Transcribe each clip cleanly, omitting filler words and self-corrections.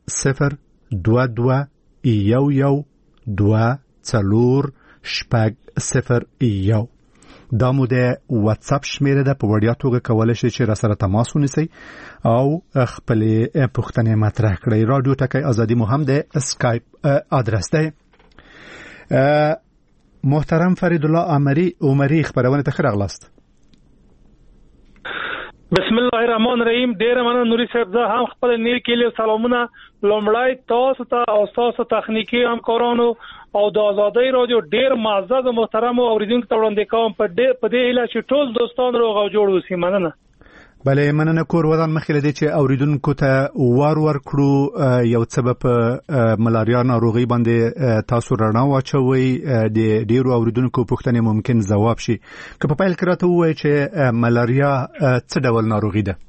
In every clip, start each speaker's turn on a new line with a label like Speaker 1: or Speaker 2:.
Speaker 1: 022112401 دا مو د واتس اپ شمیره ده. په وړیا توګه کولای شئ چې را سره تماس ونیسئ او خپل پوښتنې مطرح کړئ. رادیو ټکی ازادي مو هم د اسکایپ ادرس ده. محترم فرید الله عمری خبرونه ته راغلاست.
Speaker 2: بسم الله الرحمن الرحیم. ډیر مننه نوري صاحب. زه هم خپل نیکیلي سلامونه لومړی تاسو ته او تاسو تخنیکی همکارانو او د آزادۍ رادیو ډیر معزز او محترم اوریدونکو ته وړاندې کوم په دې هیله چې ټول دوستان روغ او جوړ اوسئ. مننه.
Speaker 1: بله مننه. کور ودان مخکې لدی چې اوریدونکو ته ور کړو یو سبب ملاریا ناروغي باندې تاسو رڼا واچوي د ډیرو اوریدونکو پوښتنې ممکن ځواب شي. که په پیل کې راته وایي چې ملاریا څه ډول ناروغي ده؟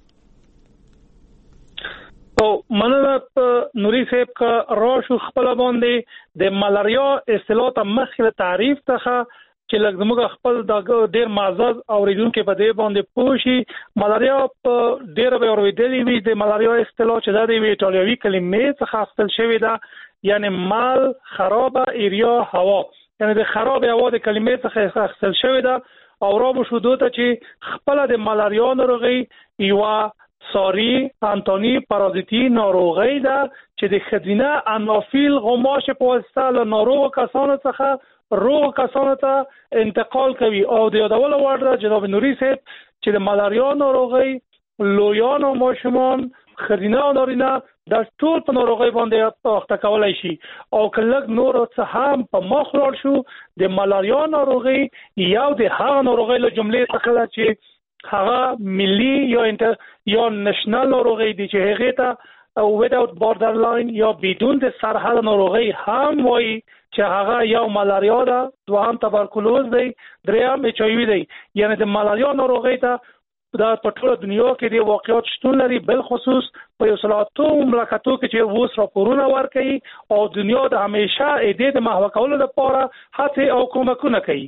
Speaker 2: او مننه نوري صاحب کا راشو خپل باندې د ملاریا اصطلاح ته مخکې تعریف ته چې لږ موږ خپل د ډیر معزز اوریدونکو په دې باندې پوښي. ملاریا په ډیر به اوریدلې وي. د ملاریا اصطلاح چې د ایټالوي کلمې څخه اخیستل شوې ده، یعنی مال خرابه ایریا هوا، یعنی د خراب هوا د کلمې څخه اخیستل شوې ده. او را به شودو ته چې خپل د ملاریا ناروغي یو ساری انتونی پارازیتی ناروغي ده چې د خزینه انافیل غماش په واسطه له ناروغ کسانو څخه روغ کسانو ته انتقال کوي. او د یادولو وړ ده جناب نوري صاحب چې د ملاریا ناروغي لویان او ماشومان، خزینه او نارینه د ټول په ناروغي باندې اخته کولای شي. او کله نور څه هم په مخ لاړ شو د ملاریا ناروغي یو د هغه ناروغي له جملې څخه چې هغه ملي یا نشنل ناروغي دي چې هغه ته without borderline یا بدون د سرحد ناروغي هم وایي چې هغه یو ملاریا ده، دوهم تبرکلوز دی، دریم ایچ آی وی دی. یعنی د ملاریا ناروغي ته د ټول دنیا کې د واقعیت شتون لري، بل خصوص په یو سلاتو مملکتو کې چې اوس راپورونه ورکوي او دنیا د همیشه د محو کولو لپاره هڅې او کومکونه کوي.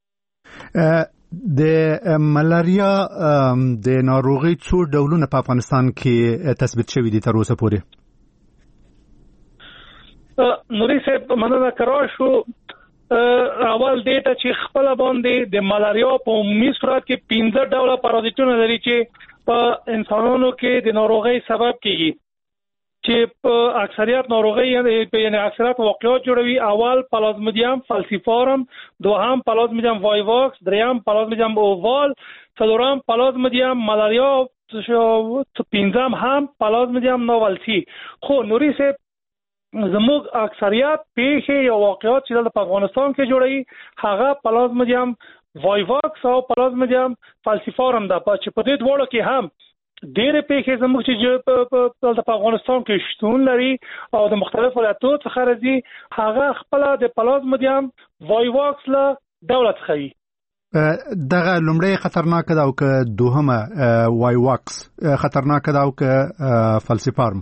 Speaker 1: د ملاریا د ناروغي څو ډولونه په افغانستان کې تثبیت شوي دي تر اوسه پورې؟
Speaker 2: نوري صاحب مننه. کرا شو اول دیتا چې خپل باندې د ملاریا په عمومي صورت کې 15 ډوله پارازیتونه لري چې په انسانانو کې د ناروغي سبب کیږي، چې په اکثریت ناروغي یعنی اکثریت واقعات جوړوي. اول پلازمودیم فالسیفارم، دوهم پلازمودیم وایواکس، دریم پلازمودیم اووال، څلورم پلازمودیم ملاریا، پنځم هم پلازمودیم ناولسی. خو نوري صاحب زموږ اکثریت پیښې یا واقعات چې د افغانستان کې جوړي هغه پلازمودیم وایواکس او پلازمودیم فالسیفارم ده. چې په دې ډول کې هم ډېر پیښې زموږ چې په افغانستان کې شتون لري او د مختلفو ولایتونو څخه راځي، هغه خپل د پلازمودیم وایواکس له دولت خي.
Speaker 1: دغه لومړی خطرناک ده او که دوهمه وایواکس خطرناک ده او که فالسیفارم؟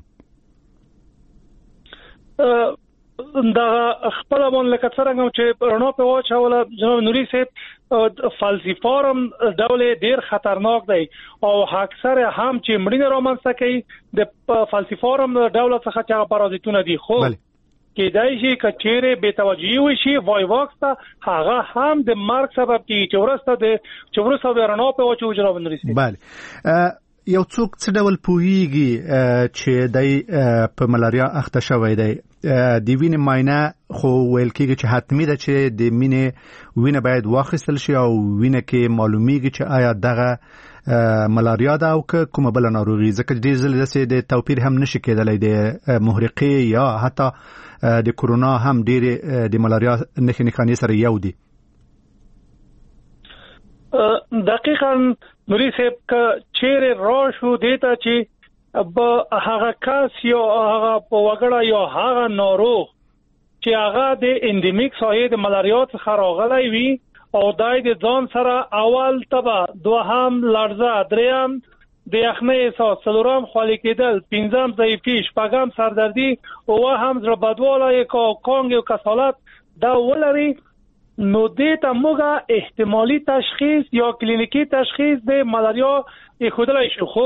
Speaker 2: دا خپل باندې لکه څنګه چې رڼا په واچوله جناب نوري صاحب فالسیفارم ډول ډیر خطرناک دی او اکثر هم چې مړینه رامنځته کوي د فالسیفارم ډول څخه چې پارازیتونه دي. خو کېدای شي کچېره بے توجهي وشي وایواکس ته هغه هم د مرګ سبب کیږي چې ورسته د رڼا په واچو جناب نوري صاحب.
Speaker 1: بله. یو څوک څه ډول پوهیږي چې دای په ملاریا اخته شوی دی؟ د وینې معاینه خو ویل کېږي چې حتمی ده چې د وینه باید واخیستل شي او وینه کې معلومیږي چې آیا دغه ملاریا ده او که کومه بل ناروغي، ځکه ډېر ځله داسې د توپیر هم نشي کېدلی د محرقې یا حتی د کرونا هم ډېر د ملاریا نښې نښانې سره یو دي.
Speaker 2: دقیقاً نوري صاحب که چیرې راشو دیتا چې هغه کس یا هغه وګړه یا هغه ناروغ چې هغه د اندیمیک سایه د ملاریا څخه راغلی وي او دای د ځان سره اول تبه، دوهم لړزه، دریم د یخنۍ احساس، څلورم خولې کېدل، پنځم ضعیفي، شپږم سردردي، اووم زړه بدوالی، کانګ او کسالت دا ولري، نو دې ته موږ احتمالي تشخیص یا کلینیکی تشخیص د ملاریا ایښودلی شو. خو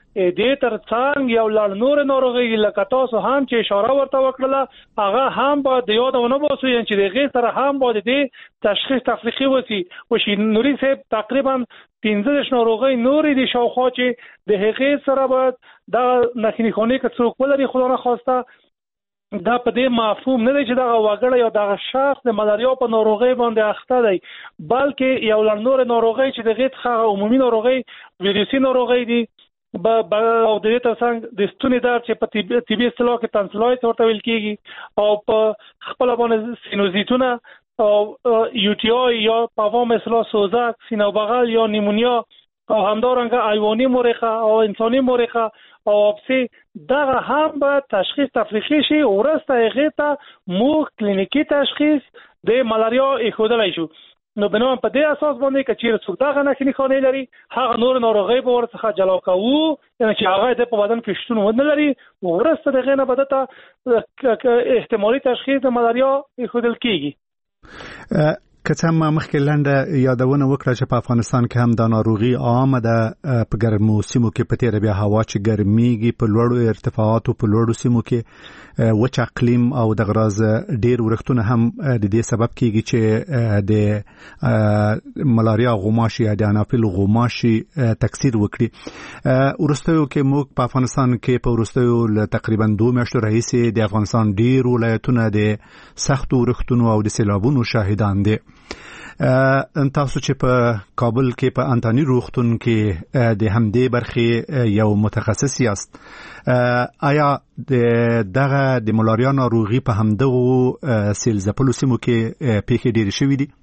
Speaker 2: دې ترڅنګ یو لړ نور ناروغي لکه تاسو هم چې اشاره ورته وکړه هغه هم به د یادونه بوسو چې دغه سره هم به د تشخیص تفریقي وشي نوري صاحب تقریبا 15 ناروغي نوري د شاوخوا چې د هغه سره به د نخنی خونې کې څوک ولري خدای نه خواسته دا په دې مفهوم نه دی چې دا وګړی یا دا شخص د ملاریا په ناروغي باندې اخته دی بلکې یو لړ نور ناروغي چې دغه څخه عمومي ناروغي ویروسي ناروغي دي او د دې ترڅنګ د ستوني درد چې په طبي اصطلاح کې تنسلایت ورته ویل کیږي او په خپل باندې سینوزیتونه او یو ټي آی یا په عوام اصطلاح سوزک سینه بغل یا نیمونیا او همدارنګه ایوانی مورخه او انساني مورخه او اپسی دغه هم به تشخیص تفریقی شي ورسته هغه ته مو کلینیکی تشخیص د ملاریا اخودلای شو نو بنوم په دې اساس باندې چې چیرې څوک دغه نښې خانې لري هغه نور ناروغي به ورڅخه جلا کوو یعنی چې هغه د په بدن کې شتون ونه لري ورسته دغه نه بدته احتمالي تشخیص د ملاریا اخودل کیږي
Speaker 1: که ما مخکې لنډه یادونه وکړه چې په افغانستان کې هم د ناروغي عامه ده په ګرمو سیمو کې په تیره بیا هوا چې ګرمیږي په لوړو ارتفاعاتو په لوړو سیمو کې وچ اقلیم او د غراز ډیر ورښتونه هم د دې سبب کیږي چې د ملاریا غوماشي یا د انافیل غوماشي تکثیر وکړي ورستیو کې موږ په افغانستان کې په ورستیو تقریبا 2 میاشتو راهیسې د افغانستان ډیر ولایتونه د سختو ورښتونو او د سیلابونو شاهدان دي تاسو چې په کابل کې په انټانی روغتون کې د همدې برخې یو متخصص یاست آیا دغه د ملاریا ناروغي په همدغه سیلزپلو سیمو کې پیښې ډېرې شوې دي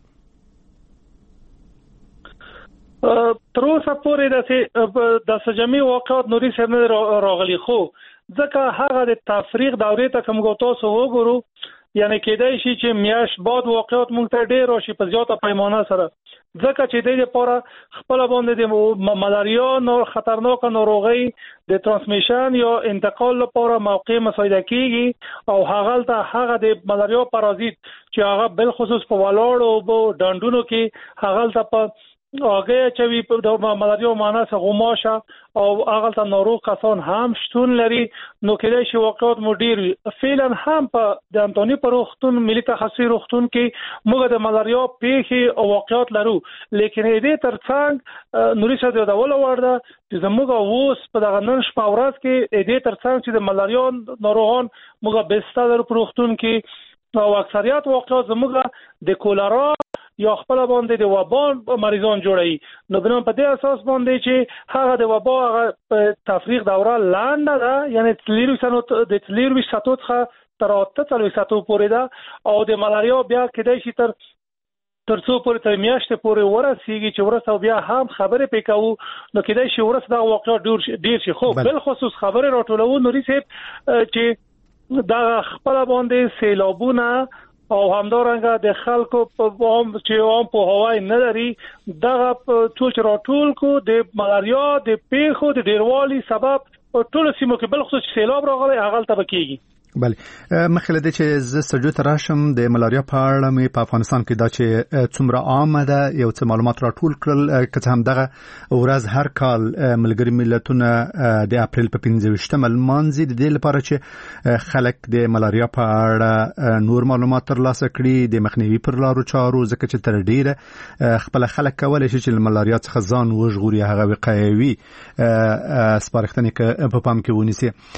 Speaker 2: تر اوسه پورې د سجمي واقعات نوري سره راغلي خو ځکه هغه د تفریق دورې ته کوم تاسو وګورو یعنی کېدای شي چې میاش بعد واقعات مونږ ته ډېر راشي په زیاته پیمانه سره ځکه چې د دې لپاره خپل باندې د ملاریا نو خطرناک ناروغي د ترانسمیشن یا انتقال لپاره موقع مساعده کیږي او هغه د ملاریا پارازیت چې هغه بل خصوص په ولاړو او ډنډونو کې هغه ته په هغه چې د ملاریا ماناسه غوماشه او هغه ته ناروغ کسان هم شتون لري نو کله شي واقعات مدیر فعلا هم په د انټونی پروختون ملي تخصصي روغتون کې موږ د ملاریا پیښې او واقعات لرو لیکن دې ترڅنګ نوري څه د ول ورده چې زموږ اوس په دغه نن شپه ورځ کې دې ترڅنګ چې د ملاریا ناروغان موږ بستر پروختون کې او اکثریت واقعات زموږ د کولرا یا خپل باندې د وبا مریضان جوړي نو بنام په دې اساس باندې چې هغه د وبا هغه تفریق دوره لاندې ده یعنی تلیرو ساتو څخه تر 8 ساتو پورې ده او د ملاریا بیا کېدای شي تر څو پورې تر میاشتې پورې ورسیږي چې ورسته بیا هم خبرې پکاو نو کېدای شي ورسته دا واقعا ډیر شي خو بل خصوص خبرې راټولو نوري صاحب چې دا خپل باندې سیلابونه او همدارنګه د خلکو په عام په هوای نه لري دغه ټول کو د ملاریا د پیښو د ډیروالي سبب ټول سیمو کې بل خصوص سیلاب راغلی هغه ته کېږي
Speaker 1: بله مخکې د چې ز سجو تراشم د ملاریا په اړه مې په افغانستان کې دا چې څومره عامه ده یو څه معلومات راټول کړل که هم دغه ورځ هر کال ملګری ملتونه د اپریل په 15 لمانځي د دې لپاره چې خلک د ملاریا په اړه نور معلومات ترلاسه کړي د مخنیوي پر لارو چارو ځکه چې تر ډیره خپل خلک کولای شي چې ملاریا څخه ځان وژغوري هغه وقایوي سپارښتنې په پام کې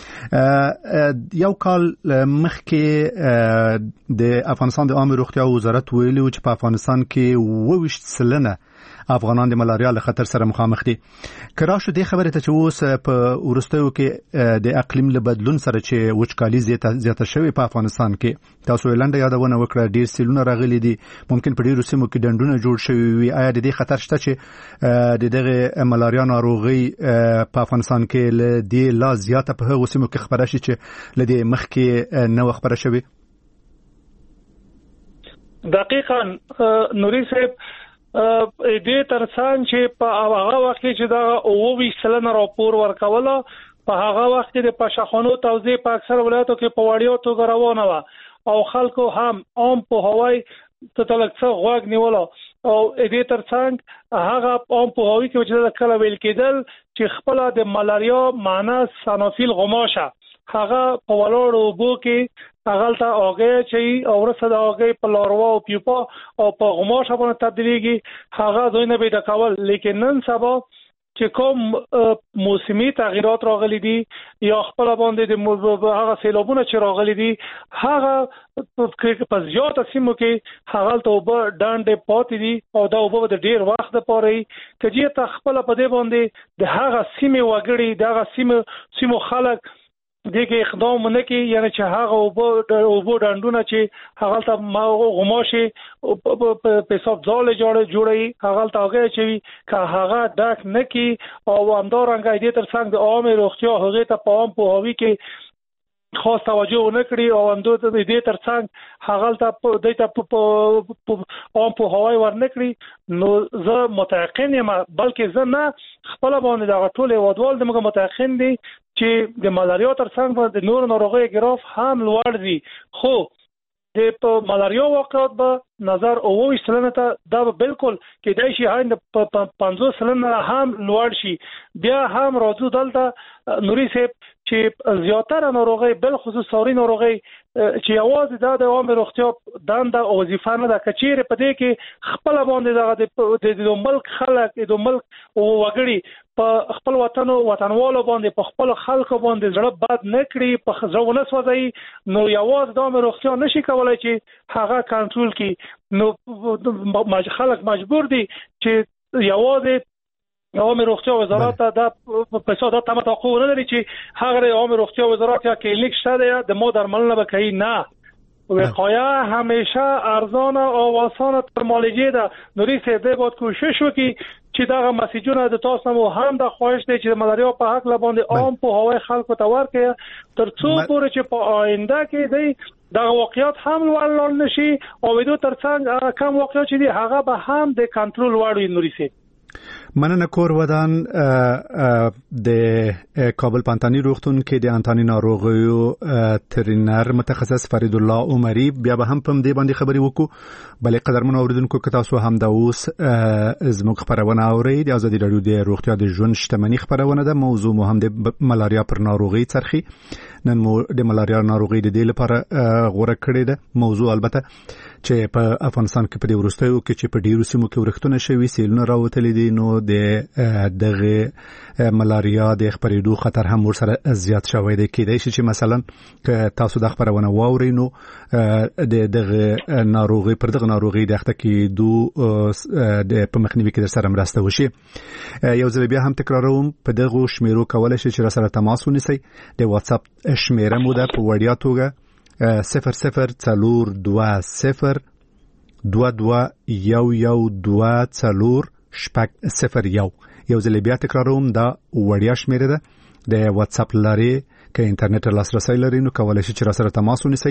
Speaker 1: ونیسي یو کال مخکې د افغانستان د عامه روغتیا وزارت ویلي چې په افغانستان کې 22% افغانان د ملاریا له خطر سره مخامخ دي. کراشه د خبره ته چې اوس په ورستیو کې د اقلیم له بدلون سره چې وچکالي زیاته شوی په افغانستان کې تاسو لاندې یادونه وکړه ډیر سیلونه راغلي دي ممکن په ډیرو سیمو کې ډنډونه جوړ شوي وي آیا د دې خطر شته چې د دغه ملاریا ناروغي په افغانستان کې له دې لا زیاته په هغو سیمو کې خبره شي چې له دې مخکې نو خبره شوی
Speaker 2: دقیقاً نوري صاحب دې ترڅنګ چې په هغه وخت چې دا 22% راپور ورکوله په هغه وخت کې د پښخونو توزیع په اکثر ولایتو کې په وړیو توګه روانه و او خلکو هم عام په هوای ته تلکڅه غوږ نیوله او دې ترڅنګ هغه عام په هوی کې چې کله ویل کېدل چې خپل د ملاریا معنا سانوفیل غماشه هغه په ولور وبو کې هغه ته اوګه چې اورسه د اوګه په لاروا او پیوپا او په غماشه باندې تبدیلیږي هغه دوی نه به ډکول لیکن نن سبا چې کوم موسمي تغیرات راغلي دي یا خپل باندې د هغه سیلابونه چې راغلي دي هغه په زیات سیمو کې هغه ته وب ډانډې پاتې دي او دا وب د ډیر وخت لپاره کېږي ته خپل په دې باندې د هغه سیمه وګړي د هغه سیمو خلک دغه اقدام نه کوي یعنی چې هغه وبو ډانډونه چې هغه ته ما غماشي په حساب ځاله جوړي هغه ته هغه چې که هغه ډاک نه کوي او همدارنګه دې ترڅنګ د عامه روغتیا هغه ته پام په هوی کې خاص توجه ونکړي او اندو ته دې ترڅنګ هغه ته دته په عام په هوای ورنکړي نو زه متيقن یم بلکې زه نه خپل باندې دا ټول ودوال دمه متيقن دي چې د ملاریا ترڅنګ د نور ناروغي ګراف هم لوړ دي خو د په ملاریا واقعات به نظر او 20% ته دا بالکل کېدای شي هاند په 50% هم لوړ شي بیا هم راځو دلته نوري سیب چې زیاتره ناروغي بل خصوص سوري ناروغي چې اواز د عام روغتیا دنده او وظیفه نه د کچیر په دې کې خپل باندې د ملک خلک د ملک او وګړي په خپل وطنوالو باندې په خپل خلکو باندې زړه بد نه کړي په خزونه سوځي نو یواز د عام روغتیا نشي کولای چې هغه کنټرول کړي خلک مجبور دي چې یواز عام روغتیا وزارت د پیسو د توقع نه لري چې هغه عام روغتیا وزارت یا کلینیک شته د مو درملنه وکړي نه وقایه همیشه ارزانه او آسانه تر معالجه ده نوری سیده باید کوشش وکړي چې دا مسیجونه د تاسو مو هم د خواهش دی چې ملاریا په حق لباندې عام په هوای خلکو ته ورکړي تر څو پورې چې په آینده کې دی دا واقعیت هم ولول نشي او دوی ترڅنګ کم واقعیت چې دی هغه به هم د کنټرول وړي نوری سي
Speaker 1: مننه کور ودان د کابل پانتانی روغتون کې د انتانی ناروغیو ترینر متخصص فرید الله عمری بیا به هم پم دی باندې خبري وکړو بلې قدرمن اوریدونکو که تاسو هم د اوس زموږ خبرونه اورئ د ازادي رادیو د روغتیا د ژوند شتمنۍ خبرونه ده موضوع مو هم د ملاریا پر ناروغي ترخی نن مو د ملاریا ناروغي د دې لپاره غوړه کړې ده موضوع البته چې په افغانستان کې په دې ورستیو کې چې په ډیرو سیمو کې ورختونه شوي سیلونه راوتلي دي نو د دغه ملاریا د خپرېدو خطر هم ورسره زیات شوی دی کېدای شي چې مثلا که تاسو د خبرونه واورئ نو د دغه ناروغي پر دغه ناروغي د اخته کېدو د په مخنیوي کې در سره مرسته وشي یو ځل بیا هم تکراروم په دغه شمیرو کولای شي چې سره تماس ونیسئ د واتس اپ شمیره مو ده په وړیا توګه 0042 یو ځل بیا تکراروم دا وړیا شمیره ده د واتس اپ لاري که انټرنیټ لاسرسي لري نو کولای شئ چې سره تماس ونیسئ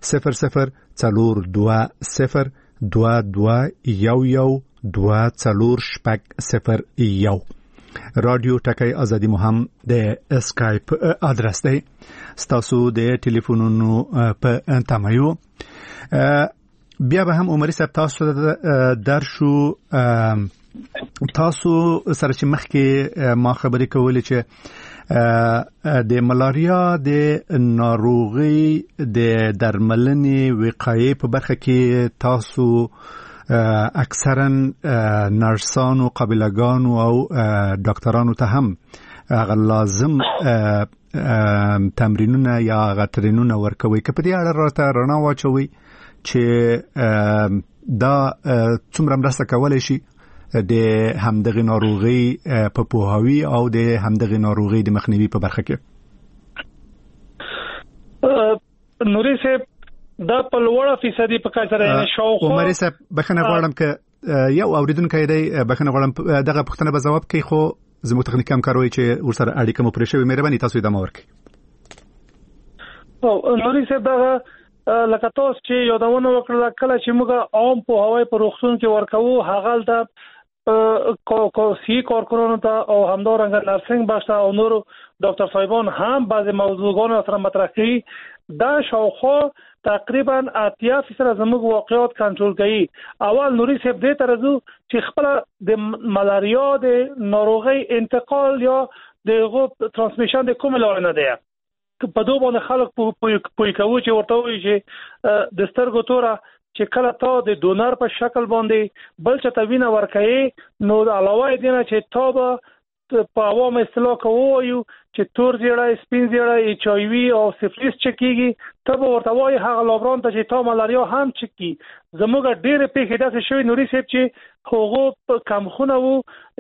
Speaker 1: 0042 رادیو ټکای ازادي مهم د اسکایپ ادرس دی ستاسو د ټلیفونونو په تمایو بیا به هم عمري صاحب تاسو درشو تاسو سره چې مخکې ما خبرې کولې چې د ملاریا د ناروغي د درملنې وقایې په برخه کې تاسو اکثرا نرسانو قابلګانو او ډاکټرانو ته هم هغه لازم تمرینونه یا غترینونه ورکوي که په دې اړه راته رڼا واچوي چې دا څومره مرسته کولای شي د همدغه ناروغي په پوهاوي او د همدغه ناروغي د مخنیوي په برخه کې
Speaker 2: نوري صاحب دا په لوړه فیصدي په کار سره شاوخوا
Speaker 1: عمر صاحب بخنه غواړم که یو اوریدونکو دی بخنه غواړم دغه پوښتنه به جواب کوي خو زموږ تخنیک همکاروي چې ورسره اړیکه مو پرې شوی مهرباني تاسو ادامه ورکړئ
Speaker 2: او نوري صاحب دا لکه تاسو چې یادونه وکړه کله چې موږ عام په هوای په روغتون کې ورکوو هغه د سی کارکنانو ته او همدارنګه نرسنګ بخش ته او نور ډاکټر صاحبان هم بعض موضوعګانو سره مطرح کړي دا شاوخوا تقریبا 80% زموږ واقعیات کنټرول کوي. اول نوري صاحب دې ترځو چې خپل د ملاریا د ناروغي انتقال یا د غو ترانسمیشن د کوم لور نه دی په دوه باندې خلک پوي کوي چې ورته وي چې د سترګو توره چې کله تا د ډونر په شکل باندې بل څه توینه ورکړي نو علاوه دې نه چې تا به په عوام اصطلاح کوو چې تور زیړی سپین زیړی ایچ آی وی او سفلیس چکیږي ته به ورته وایي هغه لابران ته چې تا ملاریا هم چکی. زموږ ډېرې پیښې داسې شوي نوري صاحب چې هغو کمخونه وو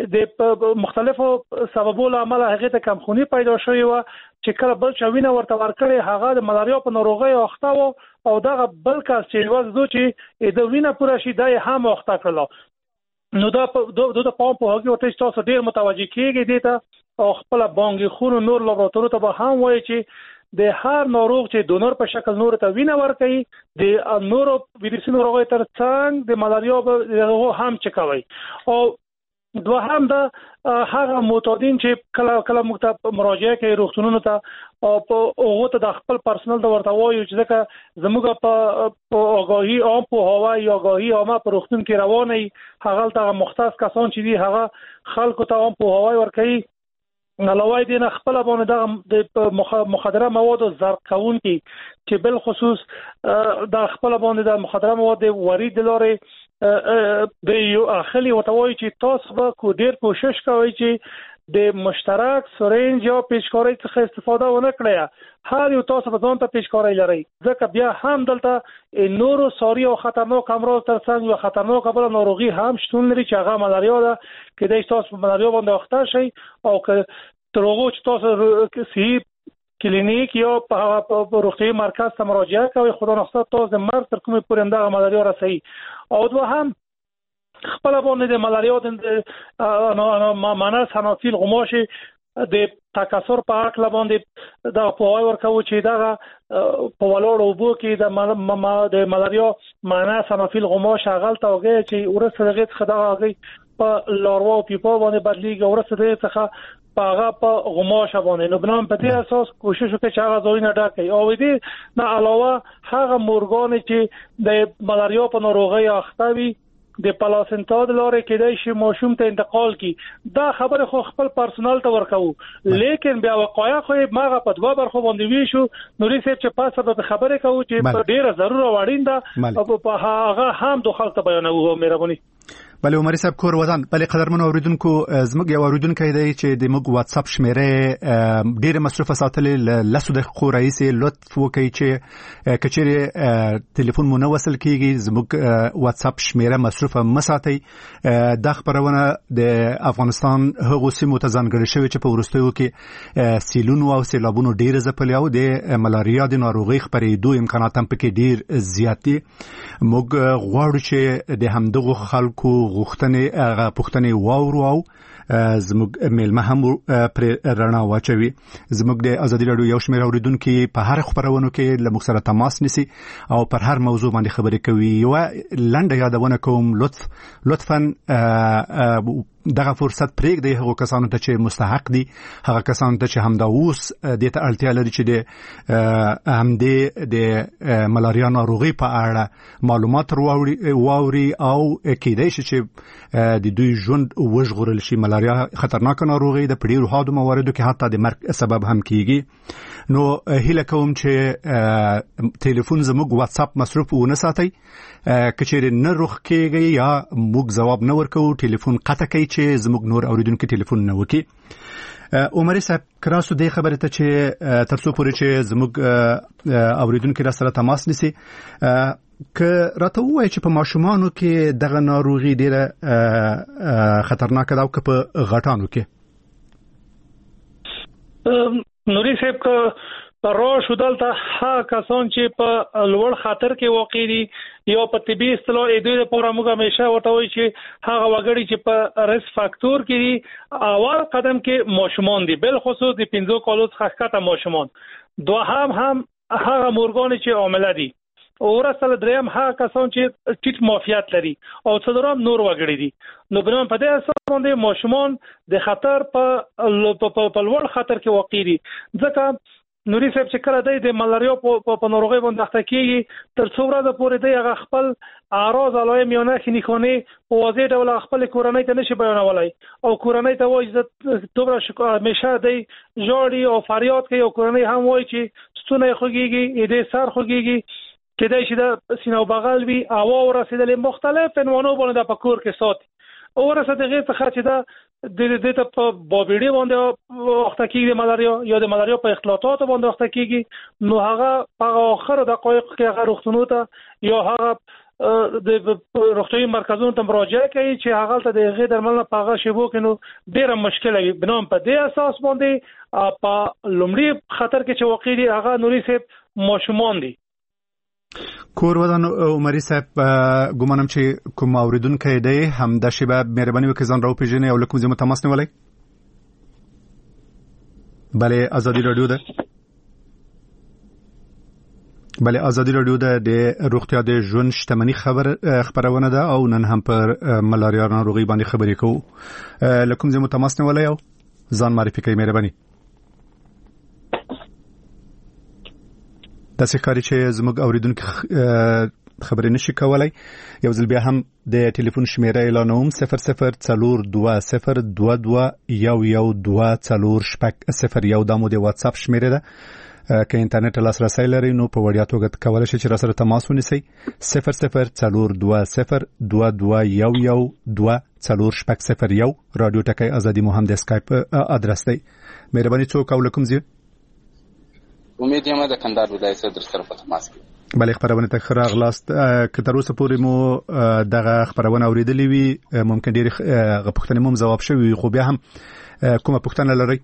Speaker 2: د مختلفو سببو له امله هغې ته کمخوني پیدا شوې وه چې کله بل چا وینه ورته ورکړې هغه د ملاریا په ناروغۍ اخته و او دغه بل کس چې یوازې چې د وینه پوره شي دا یې هم اخته کړله. نو دا د پام په هغه ورته تاسو ډیر متوجه کیږئ دي ته او خپل بانګي خونو نور لابراتوار ته به هم وایي چې د هر ناروغ چې ډونر په شکل نور ته وینه ورکړي د نورو ویروسي ناروغۍ ترڅنګ د ملاریا به هم چکوي. او دوهم دا هغه معتادین چې کله موږ ته مراجعه کوي روغتونونو ته او په هغه ته د خپل پرسنل د ورته وایي چې ځکه زموږ په آگاهی عام په هوا یا آگاهی عامه په روغتون کې رواني هغه ته مختص کسان چې دي هغه خلکو ته عام په هوا ورکوي علاوه دې نه خپل باندې د مخدره مواد زرق کون چې بل خصوص د خپل باندې د مخدره مواد ورید لارې د یو اخلي وتوي چې تاسو به کو ډیر کوشش کوئ چې د مشترک سرنج یا پیچکاري څخه استفاده ونه کړئ. هر یو تاسو په ځان ته پیچکاري لري ځکه بیا هم دلته نورو ساری او خطرناک امراض ترڅنګ یو خطرناک بل ناروغي هم شتون لري چې هغه ملاریا ده کې د تاسو په ملاریا باندې اخته شي او که ترغو چې تاسو صحیح کلینیک یا په روغتي مرکز ته مراجعه کوي خدا نخواسته تاسو د مرګ تر کومه پورې همدغه ملاریا رسي. او دوهم خپل باندې د ملاریا د معنا سنافیل غماش د تکثر په اړه باندې دا په ورکو چې دا په ولور وبو کې د ملاریا معنا سنافیل غماش غلط اوږي چې ورسره دغه خدای په لاروا او پیپا باندې بدلیږي ورسره څخه پاغه په غماش باندې نو بنام په دې اساس کوشش وکړي چې هغه ځای نه ډکې او دې نه علاوه هغه مورګان چې د ملاریا په ناروغي اخته وي د پلاسنتا د لارې کېدای شي ماشوم ته انتقال کی دا خبره خو خپل پرسونل ته ورکو لیکن بیا وقایع خو ماغه په دوا برخو باندې وی شو نوري صاحب چې پاسه به خبره کوي چې ډیره ضروره وړین ده او په هغه هم د خلک بیانوي مهرباني.
Speaker 1: بله عمر صاحب کور ودان بله قدرمن اوریدونکو زموږ یو اوریدونکو دی چې د موږ واتس اپ شمیره ډیره مصرفه ساتلې لاسو د خو رئیس لطف وکړي چې کچېره ټلیفون مو نه وصل کیږي زموږ واتس اپ شمیره مصرفه مساتي د خبرونه د افغانستان هغه سیمو ته ځانګړي شوی چې په ورستیو کې سیلونو او سیلابونو ډیره ځپلي او د ملاریا د ناروغي خبرېدو امکانات هم پکې ډیر زیات دي. موږ غواړو چې د همدغه خلکو غوښتنې واورو او زموږ میلمه هم پر رڼا واچوي. زموږ د ازادي راډیو یو شمېر اوریدونکو په هر خبرونو کې له موږ سره تماس نیسي او پر هر موضوع باندې خبرې کوي. یو لنډه یادونه کوم لطفاً دغه فرصت پرېږدئ هغو کسانو ته چې مستحق دي هغه کسانو ته چې همدا اوس دې ته اړتیا لري چې د همدې د ملاریا ناروغي په اړه معلومات واوري او کېدای شي چې د دوی ژوند وژغورل شي. ملاریا خطرناکه ناروغي د ډېرو حادو مواردو کې حتی د مرګ سبب هم کیږي. نو هیله کوم چې ټلیفون زموږ واتس اپ مصرف ونه ساتئ کچېره نه روخ کېږي یا موږ جواب نه ورکو ټلیفون قطع کوي چې زموږ نور اوریدونکو ټلیفون نه وکي. عمر صاحب کراسو دې خبره ته چې تر څو پورې چې زموږ اوریدونکو را سره تماس نیسي که راته وایي چې په ماشومانو کې دغه ناروغي ډیره خطرناکه ده او که په غټانو کې
Speaker 2: نوري صاحب که راشو دلته ها کسان چې په لوړ خطر کې واقع دي یا په طبي اصطلاح دوی لپاره موږ همیشه ورته وایي چې هغه وګړي چې په ریسک فاکتور کې دي اول قدم کې ماشومان دي بل خصوص د 15 کالو څخه ښکته ماشومان. دوهم هم هغه مورګان چې عامله دي ورسره دریم ها کسان چې ټیټ معافیت لري او څلورم نور وګړي دي. نو بنابراین په دې اساس باندې ماشومان د خطر په لوړ خطر کې واقع دي. ځکه نوري صاحب چې کله د ملاریا په ناروغي باندې اخته کیږي تر څو ورځې پورې دی هغه خپل اعراض علائم یا نښې نښانې په واضح ډول خپل کورنۍ ته نشي بیانولای او کورنۍ ته وایي چې دومره همیشه دی ژاړي او فریاد کوي او کورنۍ هم وایي چې ستونی خوږیږي دې سر خوږیږي کېدای شي د سینه او بغل وي هوا ورسېدلې مختلف عنوانو باندې په کور کې ساتي او ورسره د غیر څخه چې دا د ته په بابېړي باندې وخت کېږي ملاریا یا د ملاریا په اختلاطات باندې وخت کېږي نو هغه په اخر دقایق کې هغه روغتونو ته یا هغه د روغتیايي مرکزونو ته مراجعه کوي چې هغه ته د غیر درملنه په هغه شیبو کې نو ډیره مشکله وي. بنام په دې اساس باندې په لومړي خطر کې چې واقع دي هغه نوري صاحب ماشومان دي.
Speaker 1: کور ودان عمري صاحب ګومانم چې کوم اوریدونکو دی هم د شیبه مهرباني وکړئ ځان راو پیژنئ او لکه زموږ تماس نیولای. بله ازادي رادیو ده. بله ازادي رادیو ده د روغتیا د ژوند شتمنۍ خبرونه ده او نن هم پر ملاریا ناروغي باندې خبرې کوو. لکه زموږ تماس نیولای او ځان معرفي کړئ مهرباني. د سکاري چې زموږ اوریدونکو خبرې نشي کولای یو ځل بیا هم د ټلیفون شمیره اعلانوم 0022221124 د مو د واتس اپ شمیره ده. که انټرنیټ لاسرسي لري نو په وړیا توګه کولای شئ چې را سره تماس ونیسئ 0022221124 رادیو ټکی ازادي مو هم د اسکایپ ادرس دی. مهرباني څوک او لکم زی
Speaker 3: امید یم د کندهار ولایت صدر سره په تماس کې.
Speaker 1: بلې خبرونه ته خراغلاست که تر اوسه پورې مو دغه خبرونه اوریدلې وي ممکن ډېر غوښتنې مو جواب شوي خو بیا هم کومه پوښتنه لرئ؟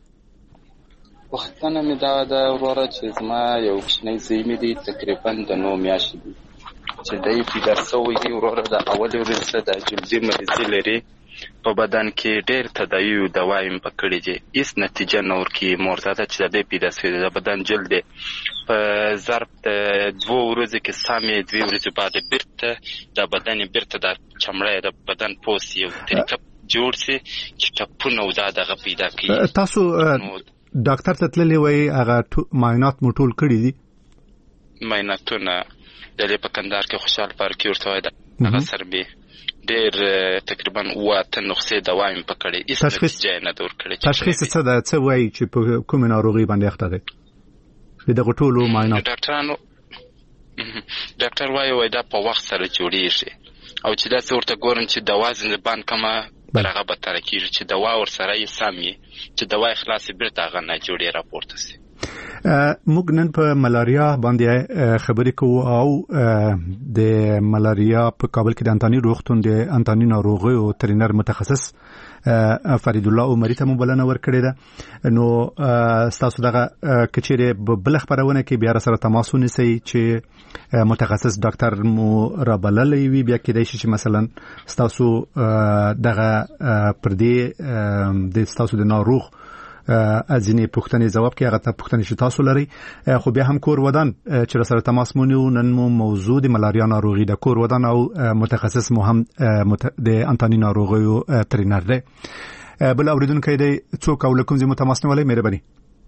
Speaker 3: پوښتنه مې دا ده وروره چې زما یو کوچنی زوی مې دی تقریبا د 9 میاشتې دی چې دی پیدا شوی دی وروره د اولې ورځې د جلدي مریضي لري په بدن کې ډېر تداوی او دوايي پکړې دي هیڅ نتیجه نه ورکوي. مرزاده چې د پیدا شوی د بدن جلد په ظرف د 2 ورځې کې سامې 2 ورځې بعد بیرته د بدن بیرته د چمړې د بدن پوست یو طریقه جوړ شي چې ټپونه او دغه پیدا کوي.
Speaker 1: تاسو ډاکټر ته تللی وای هغه معاینات مو ټول کړی دي؟
Speaker 3: معایناتونه د په کندهار کې خوشحال پارک ورته وای هغه سربي ډېر تقریبا 8 نسخې دوایم پکړې هیڅ نتیجه نه ورکړي.
Speaker 1: تشخیص څه ده څه وایي چې په کومه ناروغي باندې اخته دي؟ دغه ټولو معاینات
Speaker 3: ډاکټر وایي دا په وخت سره جوړیږي او چې دا څورته ګورم چې دوا زندبان کما برغه به تر کېږي چې دوا ور سره یې سامي چې دوا خلاص بیرته غا نه جوړي راپورته سي.
Speaker 1: موږ نن په ملاریا باندې خبرې کوو او د ملاریا په کابل کې د انټانی روغتون د انټانی ناروغي او ټرینر متخصص فرید الله عمري ته مبلنه ورکړې ده. نو تاسو دغه کچېره بل خبرونه کې بیا سره تماس ونیسئ چې متخصص ډاکټر مو را بللې وي بیا کې د شي مثلا تاسو دغه پر دې د تاسو د ناروغ ازینه پوښتنې جواب کې هغه ته پوښتنې چې تاسو لري. خو بیا هم کور ودان چې سره تماس مونږ نن مو موضوع د ملاریا ناروغي د کور ودان او متخصص مو هم د انټانی ناروغي او ټرینر دی. بل اوریدونکو دی څوک او لکم زمو تماس نیولای مهرباني.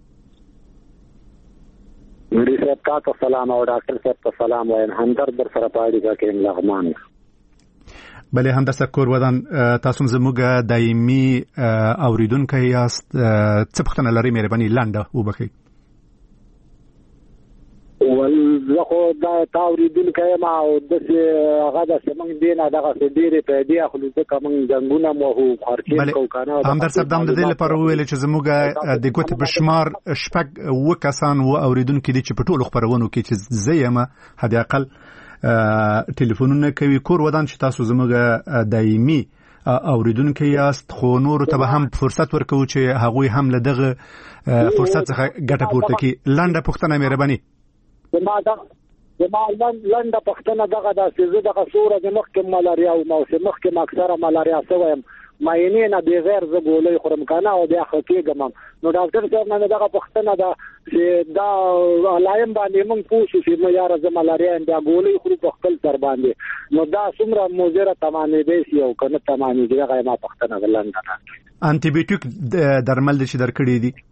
Speaker 4: نوري صاحب تاسو سلام او ډاکټر صاحب سلام وایم همدرد در سره پاړی کې لغمان.
Speaker 1: بله هندسه کور ودان تاسو زموږ دایمي اوریدونکو یاست څه پوښتنه لرئ مهرباني لنډه وبخئ.
Speaker 4: ولخو دا اوریدونکو ما او د هغه د سیمنګ دینه دغه ډیره په دې اخلو ځکه موږ جنگونه مو خارچین کو کنه
Speaker 1: همدر صاحب د دې لپاره ویل چې زموږ د ګوت بشمار شپږ وکسان و اوریدونکو دي چې په ټولو خبرونو کې چې زېما هدي اقل ټلیفونونه کوي کور ودان چې تاسو زموږ دایمي اوریدونکو یاست خو نور ته هم فرصت ورکوي چې هغه هم له دغه فرصت څخه ګټه پورته کړي. لنډه پوښتنه مهرباني.
Speaker 4: زما لنډه پوښتنه دغه د سيزه دغه صوره د مخکې ملاریا او موسم مخکې اکثره ملاریا سویم ماینه نه بغیر زګولې خورم کنه او بیا خکېګم نو ډاکټر صاحب نه دا پښتنه دا چې دا علایم باندې موږ پوښتنه چې مې یاره ز ملاریا انده ګولې خو په خپل تر باندې نو دا څومره موزره تمامې دی یو کنه تمامې دی هغه ما پښتنه ولنده
Speaker 1: انټي بیوټیک درمل چې درکړي دي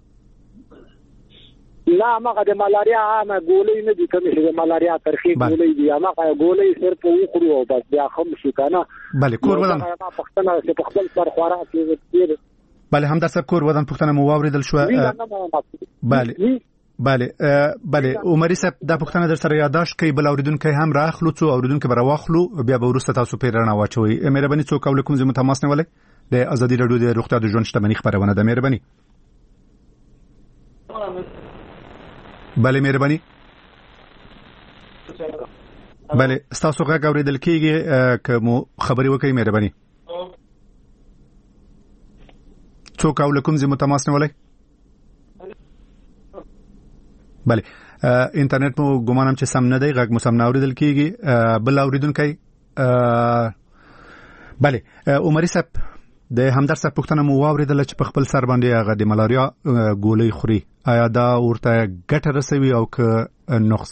Speaker 4: لا هغه د ملاریا عامه ګولې نه دي کوم چې د ملاریا ترخی ګولې دي هغه ګولې صرف وخورو او بس بیا خم شي کنه
Speaker 1: بله کور ودان
Speaker 4: پښتنه چې په خپل سر خوراک کې
Speaker 1: بله هم د کور ودان پښتنه مو واوریدل شو بله عمري صاحب دا پښتنه در سره یاداشت کوي بل اوریدونکو هم راخلو څو اوریدونکو بر واخلو بیا به ورسته تاسو پیرانه واچوي مهرباني څوک ولیکم زموږ تماس نه ولې د ازادي رادیو د روغتیا د ژوند شتمنۍ خبرونه ده مهرباني بله مهرباني بله تاسو غږ اوریدل کیږي که مو خبري وکړئ مهرباني څوک ولیکم زموږ تماس نه ولې بله انټرنیټ مو ګومانم چې سم نه دی غږ مو سم نه اوریدل کیږي بل اوریدونکو بله عمري صاحب د همدرد صاحب پوښتنه مو واوریدله چې په خپل سر باندې هغه د ملاریا ګولۍ خوري آیا دا ورته ګټه رسوي او که نقص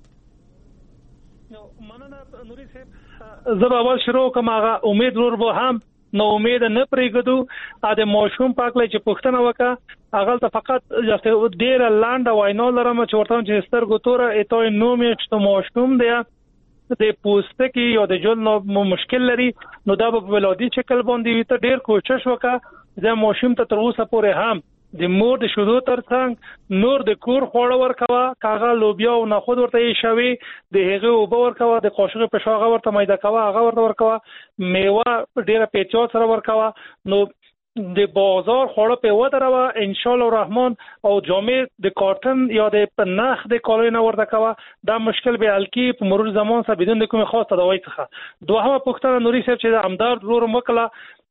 Speaker 2: مننه نوري صاحب زه اول شروع کوم هغه امید ور به هم نو امید نه پرېږدو د موشوم پاکله چې پوښتنه وکړه هغه ته فقط ډیر لاند واینا لرم چې ورته چې سترګو توره ایتو نو مې چې موشوم دی د پوستکي یا د جلد نو مشکل لري نو دا په ولادي شکل باندې وي ته ډیر کوشش وکړه د موشوم ته تر اوسه پورې هم د مور د شودو ترڅنګ نور د کور خوړ ورکوا کاغه لوبیا او نه خود ورته شوي د هغه او ورکوا د قاشق په شاغه ورته مېدا کوا هغه ورته ورکوا میوه ډیره پیچو سره ورکوا نو د بازار خوړه په ودروا ان شاء الله الرحمن او جامع د کارتن یا د پنخ د کالوی نه ورته کوا دا مشکل به الکی په مرور زمان سره بدون د کوم خاص تداوی څخه دوهمه پوښتنه نوري صاحب چې همدارد ور مکلا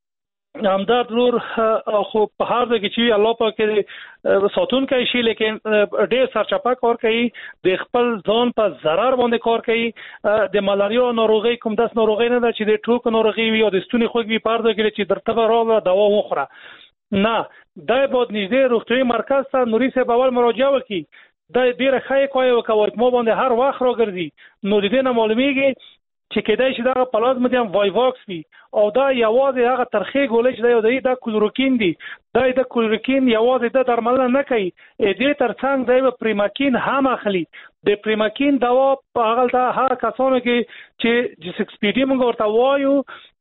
Speaker 2: همدارد ور خو په هر ځای کې چې الله پاک ساتون کوي شي لیکن ډېر سرچپه کار کوي د خپل ځان په zarar باندې کار کوي د ملاریا ناروغي کوم داس ناروغي نه ده چې د ټوک ناروغي وي او د ستوني خوږ وي پارده کې چې درته راغله دوا وخوره نه دا به نږدې روغتیايي مرکز ته نوري صاحب اول مراجعه وکړي دا ډیره ښه کوي او کوي مو باندې هر وخت راګرځي نو د دې نه معلومیږي چې کېدای شي دا پلازمودیم وایواکس وي او دا یوازې هغه ترخی ګولې چې دا کلوروکین دی دا د کلوروکین یوازې د درمل نه کوي دې ترڅنګ د پریماکین هم اخلي د پریماکین دوا په هغه د هر کسانو کې چې جی6پی ډي موږ ورته وایو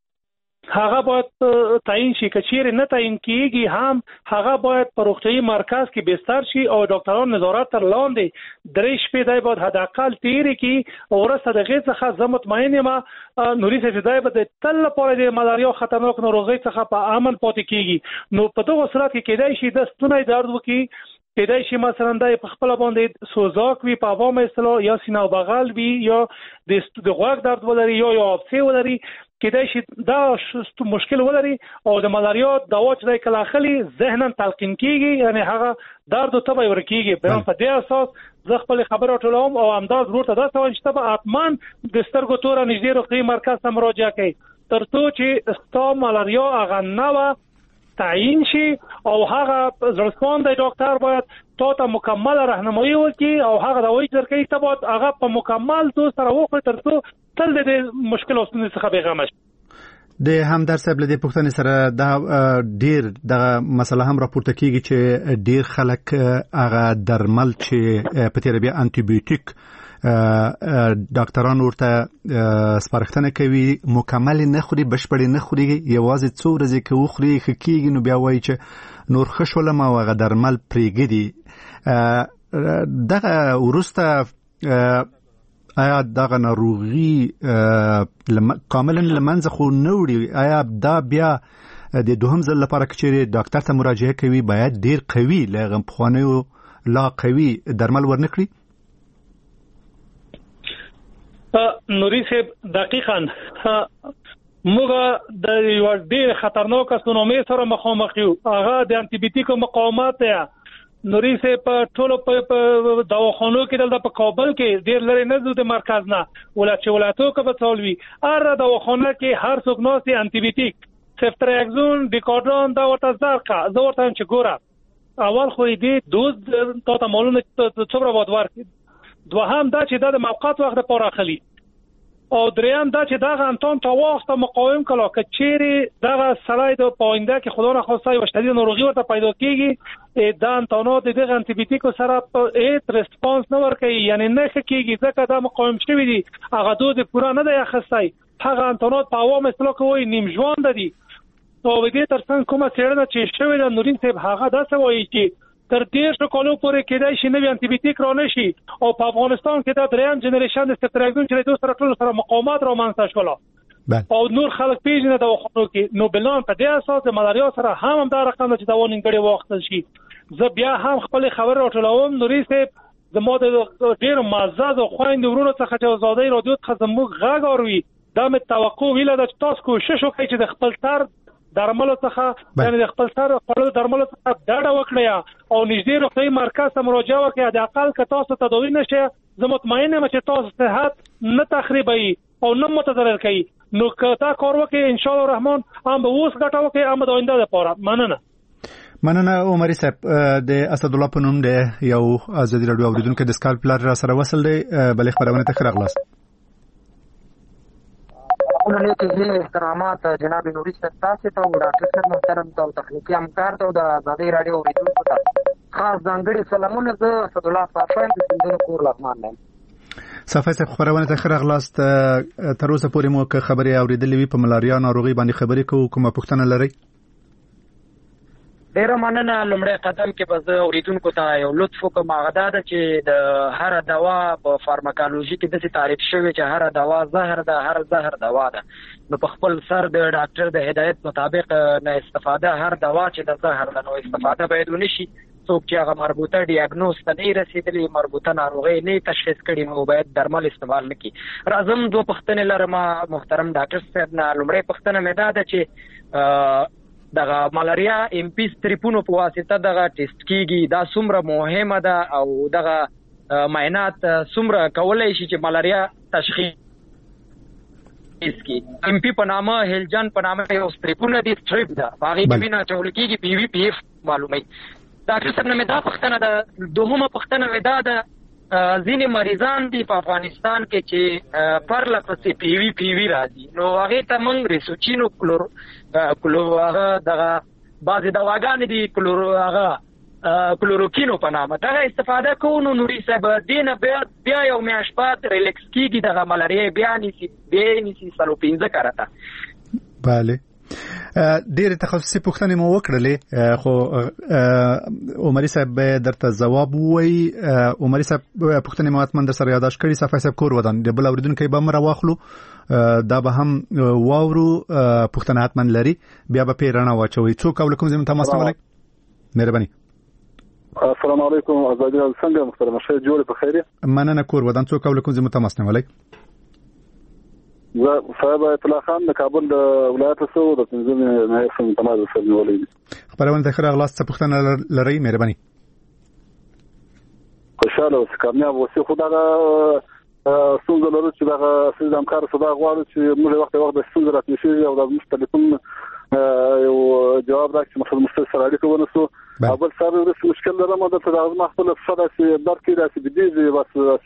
Speaker 2: هغه باید تعیین شي کچېره نه تعیین کیږي هم هغه باید په روغتیايي مرکز کې بستر شي او ډاکټرانو نظارت تر لاندې درې شپې دای باید حداقل تیری کی او ورسره دغه څخه زه مطمئن یم نوري صاحب دای باید تل لپاره د ملاریا خطرناک ناروغي څخه په امن پاتې کیږي نو په دغه صورت کې کېدای شي د ستوني درد وکي کېدای شي مثلا د خپل باندې سوزاک وي په عوامه اصطلاح یا سینه او بغل وي یا د غوږ درد ولري یا افسې ولري کېدای شي دا مشکل ولري او د ملاریا دوا چې کله اخلي ذهناً تلقین کیږي یعنی هغه درد او تبه ورکیږي په دې اساس زه خپل خبره ټولوم او همدارد ورته دا څه چې تبه اتمان د سترګو توره نږدې روغتیايي مرکز ته مراجعه کوي ترڅو چې ستا ملاریا هغه نه تعیین شي او هغه ځلسپان د ډاکټر باید ته مکمل راهنمایي وکړي او هغه د وایي درکې ته باید هغه په مکمل تو سره وخت ترڅو تل د مشکل او ستونزې څخه بېغمه شي
Speaker 1: د همدرد صاحب له دې پوښتنې سره دا ډیر د مسله هم راپورته کیږي چې ډیر خلک هغه درمل چې په تیر بیا انټي بیوټیک ډاکټران ورته سپارښتنه کوي مکمل نه خوري بشپړ نه خوري یوازې څو ورځې کې وخوري خکېږي نو بیا وایي چې نور خښول ما هغه درمل پرېږدي دغه وروسته آیا دغه ناروغي کاملا لمنځه خو نه وړي آیا دا بیا د دوهم ځل لپاره چې ډاکټر ته مراجعه کوي باید ډیر قوي لغم پخوانیو لا قوي درمل ورنکړي
Speaker 2: نوري صاحب دقیقاً موږ د یو ډیر خطرناک سونامي سره مخامخ یو هغه د انټي بیوټیکو مقاومت دی نوري صاحب ټول په دواخانو کې دلته په کابل کې ډیر لري نه زو د مرکز نه ولاتو کې په ټولوي هر دواخانه کې هر څوک نو سي انټي بیوټیک سفټریکزون ډیکاډرون دا ورته ځکه زه ورته چې ګوره اول خو دې دوز ته معلومه څومره وخت ورکړي دوهم دا چې د موقت وخت لپاره اخلي او دریم دا چې دغه انتون تا وخت مقاوم کړه کچېری دغه سړی د پاینده کې خدا نه خواسته یو شدید ناروغي ورته پیدا کیږي دا انتونات دغه انټي بیوټیک سره ایت ریسپانس نه ورکوي یعنی نه کیږي ځکه دا مقاوم شوی دي هغه دوز پورا نه دی اخستای هغه انتونات په عوام اصطلاح کوي نیم ژوند دي نو دې ترڅنګ کومه څېړنه چې شوی د نورین صاحب هغه دا څه وایي چې تر 10 کالو پورې کېدای شي نوې انټي بیوټیک را نشي او په افغانستان کې دا دریم جنریشن د سټراګون چې د سره ټول سره مقاومت را منځ شول او نور خلک پیژنه د وختونو کې نو بلان په دې اساس د ملاریا سره هم دا رقم چې دا ونګړي وخت شي زه بیا هم خپل خبر راټولوم نوري صاحب زموږ د ډیر مازاد او خويند ورونو څخه چې آزادۍ رادیو څخه زموږ غږ اوروي دا مې توقع ویله د تاسو کوشش وکړئ چې د خپل تر درملو څخه یعنی د خپل سره خپل درملو څخه ډاډه وکړیا او نږدې روغتي مرکز ته مراجعه وکړئ د اقل که تاسو تداوی نشئ زه مطمئن یم چې تاسو صحت نه تخریبوي او نه متضرر کوي نو که تا کار وکړئ ان شاء الله الرحمن هم به اوس ګټه وکړئ هم د آینده لپاره
Speaker 1: مننه عمر صاحب د اسد الله په نوم د یو ازادي رادیو اوریدونکو د سکایپ لار را سره وصل دی بلې خبرونه ته راغلاست
Speaker 5: علیکم احترامات جناب نوري صاحب تاسو ته او ډاکټر صاحب محترم ته او تخنیکی همکار ته د ازادي رادیو اوریدونکو ته خاص ځانګړي سلامونه زه اسد الله صافی د سندونو کور لغمان یم
Speaker 1: صافی صاحب خبرونه ته راغلاست تر اوسه پورې مو که خبرې اوریدلې وي په ملاریا ناروغي باندې خبرې کوو کومه پوښتنه لرئ
Speaker 5: ډیره مننه لومړی قدم کې به زه اوریدونکو ته یو لطف وکړم هغه دا ده چې د هر دوا په فارماکالوژي کې داسې تعریف شوی چې هر دوا زهر ده هر زهر دوا ده نو په خپل سر د ډاکټر د هدایت مطابق نه استفاده هر دوا چې د زهر ده نو استفاده باید ونشي څوک چې هغه مربوطه ډیاګنوز ته نه رسیدلی مربوطه ناروغي نه تشخیص کړي نو باید درمل استعمال نکړي راځم دوه پوښتنې لرم محترم ډاکټر صاحب نه لومړی پوښتنه مې دا ده چې دغه ملاریا ام پی ستریپونو په واسطه دغه ټیسټ کیږي دا څومره مهمه ده او دغه معاینات څومره کولای شي چې ملاریا تشخیص کی ام پی په نامه هلجن په نامه یو ستریپونه دي ستریپ ده هغه کې بنا چول کیږي پی وی پی اف معلومه ډاکټر صاحب نه دا پوښتنه ده دوهمه پوښتنه ودا ده ځینې مریضان دي په افغانستان کې چې پر لپسې پی وی راځي نو هغه ته موږ ریسوچینو کلو هغه دغه بعضې دواګانې دي هغه کلوروکینو په نامه دغه استفاده کوو نو نوري صاحب دې نه بیا یو میاشت بعد ریلیکس کېږي دغه ملاریا بیا نیسي 15 کرته
Speaker 1: بله ډېر تخصصي پوښتنې مو وکړلې خو عمري صاحب درته ځواب وایي عمري صاحب پوښتنې مو اتمن در سره یاداشت کړي صافی صاحب کور ودان د بل اوریدونکو به هم راواخلو دا به هم واورو پوښتنه اتمن لري بیا به پیرانه واچوي څوک او کوم زموږ تماس نیولای مهرباني
Speaker 6: السلام علیکم ازادي څنګه محترم شه جوړ په خیر
Speaker 1: مننه کور ودان څوک او کوم زموږ تماس نیولای
Speaker 6: زه صاحب اطلاع خان د کابل د ولایت سو د تنظیم نایب سم تماس سره نیولې
Speaker 1: خبرونه ته راغلاست څه پوښتنه لري مهرباني
Speaker 6: خوشاله اوسه کامیاب اوسه خدای څنګه لرو چې دا سیستم همکار صدا غواړي چې موږ وخت د څنګه راتلی شي او د مستلکون یو جواب راکړي مثلا مستشار اړیکه ونسو اول سره د مشکل لرم د تداوم خپل فشار چې درکې راسي بدیږي بس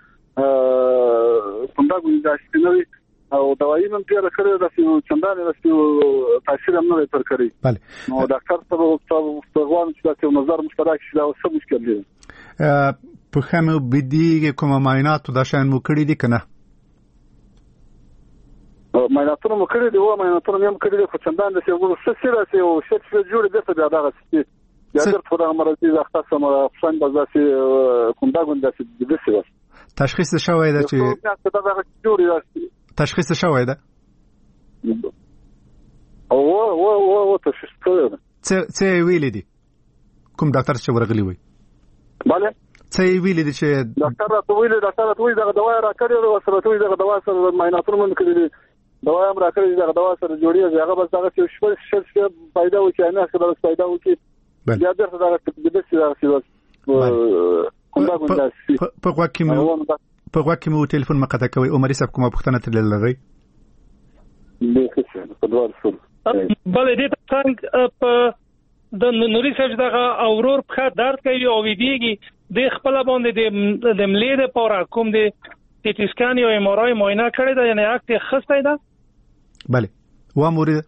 Speaker 6: چې څنګه ګنجائش نه او دوايي من پیدا کړی د څندانه د تاثیر هم نه پر کړی
Speaker 1: بله
Speaker 6: نو ډاکټر ته غواړم چې دا نظر مشترک شي دا څه مشکل دی
Speaker 1: په خمه بدی کوم معاینات دا شان مو کړی دي کنه
Speaker 6: معایناتونه مو کړی دي او معایناتونه هم کړی دي خو څندان د څه سره او څه جوړ دي څه دغه څه یا در څو مرضی ځخته سم فشن بزاسي کومدا ګونداسي د څه
Speaker 1: تشخیص شوی دا چې تشخیص شوی ده
Speaker 6: او تشخیص شوی ده
Speaker 1: څه ویل دي کوم ډاکټر چې ورغلی وي
Speaker 6: bale
Speaker 1: څه ویل دي چې
Speaker 6: ډاکټر راته ویل دغه دوا را کړی او سره توي دغه دوا سره معایناتونه من کړی دوا هم را کړی دغه دوا سره جوړیږي هغه بس دغه چې شپږ پیدا وکړي نه څه پیدا وکړي بیا درته دغه د څه کومه ګونداسي
Speaker 1: په واکه په واکه مو ټلیفون مقطع کوي عمر صاحب کومه پوښتنه تل لري
Speaker 6: به څه په دوار سره
Speaker 2: بلې دې څنګه په د نوري صاحب دغه اورور په درد کوي او ویدیږي د خپل باندې د ملي د پورا کوم د ټي سکان او ام ار آی معاینه کړی دا یعنی اکټ خسته ده.
Speaker 1: بله و مورید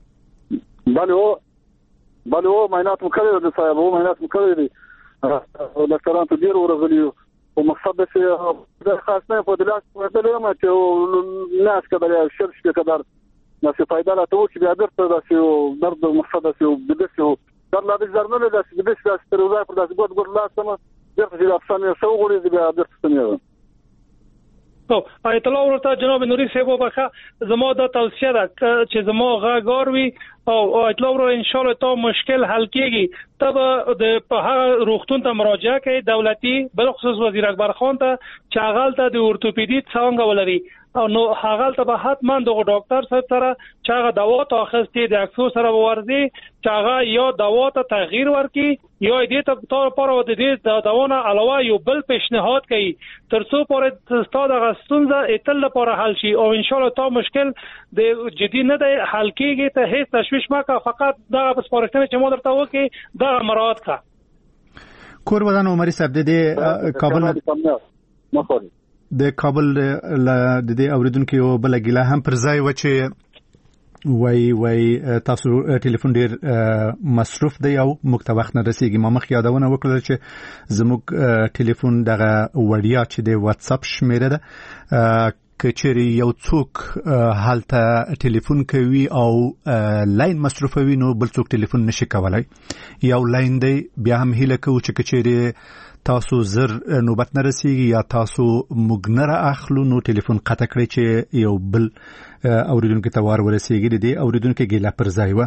Speaker 6: بله او معاینات مکړی د صاحب او معاینات مکړی دي ډاکټرانو ته ډیر ورغلی او مقصد د خاص نه په دلاس په دله ما ته ناس کده شرش کده نو فائدہ لا تو چې بیا درته داسې درد مقصد داسې بدسه در لا د ځرنه داسې بدسه ستروزای پر داسې ګډ لا سم درته چې افسانه سو غوړي بیا درته سمې
Speaker 2: تو ایت الله ورته جناب نوري صاحب وبخه زمو د توصیه ده چې زمو غاګور وي او ایت الله ورته ان شاء الله تو مشکل حل کیږي تب د په هغه روغتون ته مراجعه کوي دولتي بل خصوص وزیر اکبر خان ته چې هغه ته د اورتوپیدي څنګه ولري او نو هغه ته به حتما د ډاکټر سره چې هغه دوا ته اخستي د اکسو سره ورزي چې هغه یا دوا ته تغییر ورکي یا دې ته تور پر ود دې دواونه علاوه یو بل پیشنهاد کوي ترڅو پر ستاسو د غستونزه اتل لپاره حل شي او ان شاء الله تا مشکل د جدي نه دی حل کیږي ته هیڅ تشویش مکه فقط دا سپارښتنه چې مو درته وکي دا مراعات کا
Speaker 1: کور ودان عمر صاحب د کابل
Speaker 6: مخوري
Speaker 1: د کابل د دې اوریدونکو یو بل ګیله هم پر ځای و چې وای تاسو ټلیفون ډیر مصروف دی او مکته وخت نه رسیږي ما مخ یادونه وکړه چې زموږ ټلیفون دغه وړیا چې د واتس اپ شمیره ده کچري یو څوک حالته ټلیفون کوي او لاین مصروف وي نو بل څوک ټلیفون نشي کولای یو لاین دی بیا هم هله کوي چې کچري تاسو زر نوبت نه رسیږي یا تاسو مګنره اخلو نو ټلیفون قطع کړئ چې یو بل اوریدونکو ته وار ورسیږي دي اوریدونکو ګیله پر ځای و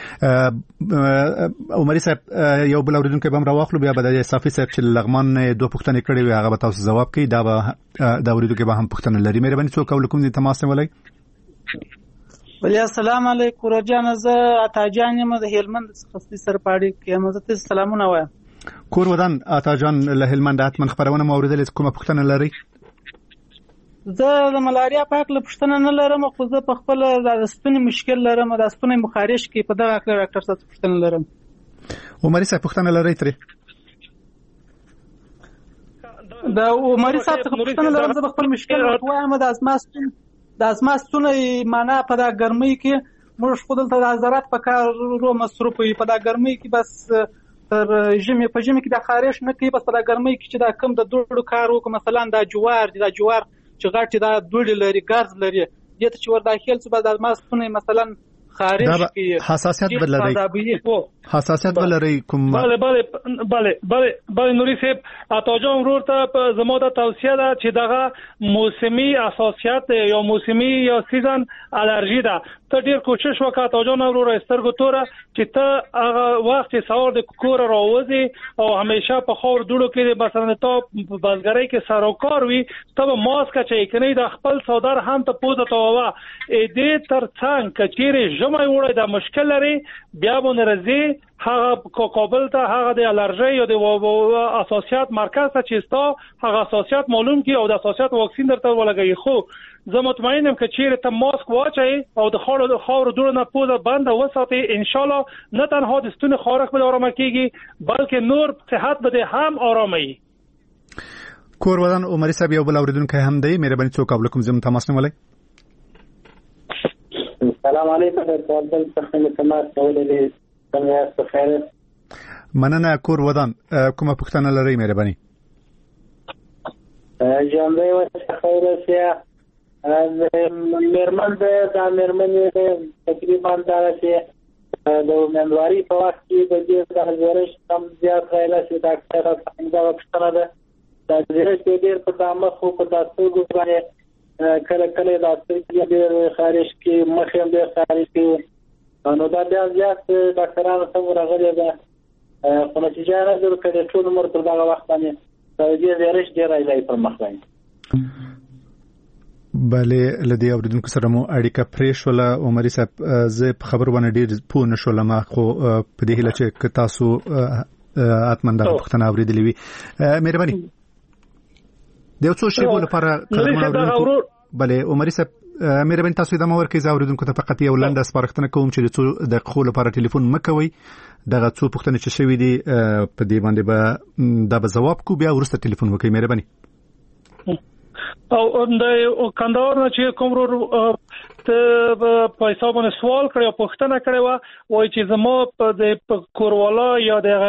Speaker 1: عمر صاحب یو بل اوریدونکو به راوخلو بیا به د صافي صاحب چې لغمان دوه پوښتنې کړې وي هغه به تاسو جواب کوي دا به د اوریدونکو به هم پوښتنه لري مې باندې څوک کوم دي تماس ولای
Speaker 7: ولی السلام علیکم رجان ز عطا جان یم د هلمند څخه سر پاړي کې مزه سلامونه وایم
Speaker 1: کور ودان عطا جان له هلمند اتمن خبرونه موریدل کومه پوښتنه لري
Speaker 7: زه د ملاریا پاک له پښتنه نه لرم خو زه په خپل د سپنې مشکل لرم د سپنې مخارج کې په دغه اکل ډاکټر څخه پښتنه لرم
Speaker 1: عمر صاحب پښتنه لري ترې
Speaker 7: د عمر صاحب څخه پښتنه لرم زه خپل مشکل وایم د ازماستونه معنا په د ګرمۍ کې موږ خپل ته د ضرورت په کار رو مصروف وي په د ګرمۍ کې بس تر ژمي په ژمي کې د خارش نه کوي بس په د ګرمۍ کې چې دا کم د دوړو کار وکړو مثلا د جوار چې غټي دا دوړي لري ګاز لري دته چې ور داخل څه بعد ما سپونه مثلا خارج کی
Speaker 1: حساسیت بلري کوم
Speaker 2: بله نوري صاحب اتاجان ورور ته زموږ د توصیه ده چې دغه موسمي اساسیت یا موسمي یا سیزن الرژي ده ته ډیر کوشش وکړه اتاجان ورور سترګو توره چې ته هغه وخت سوار د کور راوځي او همیشه په خور دوړو کې مثلا ته بازګرۍ کې سروکار وي ته ماسک چې کني د خپل صدر هم ته پوزه تووا دې تر څنګه کچيري جمعي وړي دا مشکل لري بیا مون رزي هغه کابل ته هغه د الرژي او د اساسیات مرکز ته چې ستا هغه اساسیات معلوم کی او د اساسیات واکسین درته ولګي خو زه مطمئنم چې چیرې ته ماسک واچي او د خاور دوړو نه پوزه بند وساتي ان شاء الله نه تنها د ستوني خارق به آرام کیږي بلکې نور صحت به هم آرامي
Speaker 1: کور ودان عمر صاحب یو بل اوریدونکو هم دی مهرباني څوک قبل کوم زم تماس نه ولای
Speaker 8: السلام علیکم تفضل څنګه تماس ولې څنګه تاسو خیر
Speaker 1: مننه کور ودان کومه پوښتنه لرئ مهرباني
Speaker 8: جنبه و خیر شه مرمن د مرمن تقریبا دا چې د منواري په وخت کې د دې د زرش کم زیات غیلا چې ډاکټر څنګه وکړه دا زرش ډېر په دامه خو په تاسو باندې کله کله د اصلي د خارج کې مخه د خارج کې نو دا بیا زیات ډاکټرانو څنګه راغلي ده خو نتیجه نه درکړي ټول عمر تر دا وخت باندې د دې زرش ډېر ایلای پر مخ باندې
Speaker 1: بله لدی اوریدونکو سره مو اړیکه پرې شوله عمر صاحب زه په خبر باندې ډیر پوه نشولم خو په دې هیله چې تاسو اتمن د پښتنه اوریدلې وي مهرباني د یو څو شی لپاره بله عمر صاحب مهرباني تاسو د مور کې زاوریدونکو ته فقط یو لنډه سپارښتنه کوم چې د څو دقیقو لپاره ټلیفون مکوي دغه څو پوښتنې چې شوي دي په دې باندې به دا به جواب کو بیا ورسته ټلیفون وکړئ مهرباني.
Speaker 2: او د کندهار نه چې کوم ته په حساب باندې سوال کړی او پوښتنه کړې و وایي چې زما په کوروالا یا د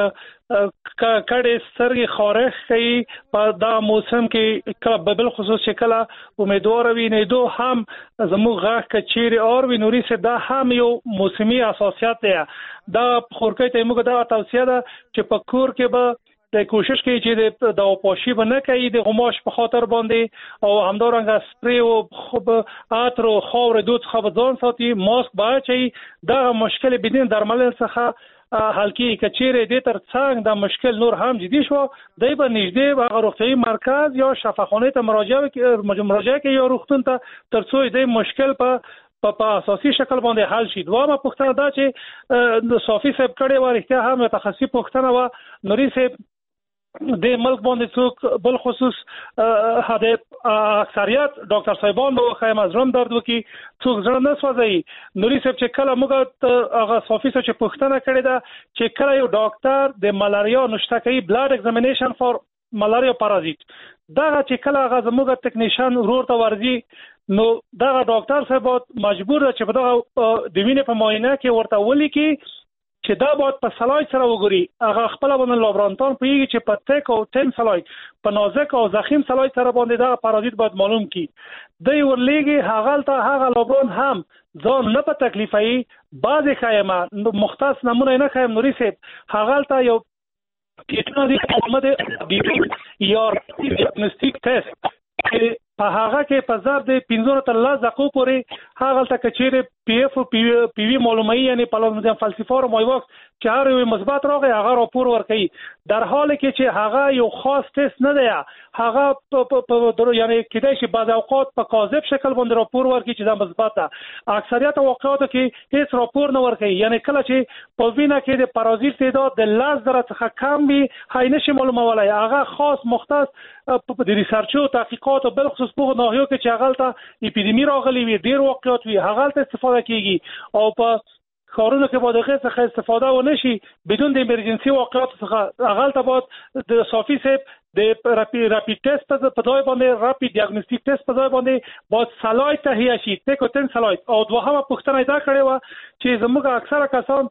Speaker 2: کډې سرګي خارخ کوي په دا موسم کې کله بل خصوص چې کله امیدوار وي نه دو هم زموږ غاښ کچيري اور وي نوري سه دا هم یو موسمي اساسيات دی دا خورکې ته موږ دا توصیه ده چې په کور کې به د کوشش کوي چې د پوشي بنه کوي د غماش په خاطر باندې او همدارنګه سپری او خوب عطر او خاور دود خو ځان ساتي ماسک باید چې دا مشکل بدین درمل څخه حل کی کچيره د تر څنګ دا مشکل نور هم جدي شو دای په نږدې هغه روغتيایي مرکز یا شفاخانه ته مراجعه کوي یا روغتون ته ترڅو د مشکل په اساسي شکل باندې حل شي. دوامه پوښتنه دا چې د صافي صاحب کړي و اړتیا هم متخصص پوښتنه و نوري صاحب د ملک باندې څوک بل خصوص هدا اکثریت ډاکټر صاحبان به خایم از رم درد وکي څوک ځړ نه سوځي نوري صاحب چې کله موږ هغه صافي چې پوښتنه کړې ده چې کله یو ډاکټر د ملاریا نشته کوي بلډ ایگزامینیشن فار ملاریا پارازیت دا چې کله هغه زموږ ټکنیشن ورور ته ورځي نو دا ډاکټر صاحب مجبور ده چې په دغه د وینې په معاینه کې ورته ولي کې چې دا باید په سلایډ سره وګوري هغه خپل باندې لابراتوار پیږي چې په تک او 10 سلایډ په نازک او ضخیم سلایډ سره باندې دا پارازیت باید معلوم کی دی ورلېږي هغه لابرون هم ځان نه په تکلیفي بعضی خایمه مختص نمونه نه خایم نوري سیب هغه ته یو کیټنو دی کومه یا ډیاګنوستیک ټیسټ په هغه کې په ضرب د 15 تر 10 دقیقو پورې هغه ته کچېره پی اف او پی وی معلومه یعنی پلازموډیم فالسیفار مایوکس چې هر یو مثبت راغی هغه راپور ورکړي در حالی کې چې هغه یو خاص ټیسټ نه دی هغه په یعنی کېدای شي بعض اوقات په کاذب شکل باندې راپور ورکړي چې دا مثبت ده اکثریت واقعاتو کې هیڅ راپور نه ورکړي یعنی کله چې په وینا کې د پارازیت تعداد د 10 درجه څخه کم وي هاي نشي معلومولای هغه خاص مختص په د ریسرچ او تحقیقات او بل خصوص په ناحیو کې چې هغه ته اپیدمی راغلي وي ډیر واقعات وي هغه ته استفاده کیږي او په کارونه کې باید هغه څخه استفاده ونشي بدون د ایمرجنسي واقعات څخه هغه ته باید د صافي سیب د راپید ټیسټ په ځای باندې راپید ډیاګنوستیک ټیسټ په ځای باندې باید سلایډ تهیه شي تک او 10 سلایډ او دوهمه پوښتنه دا کړې و چې زموږ اکثره کسان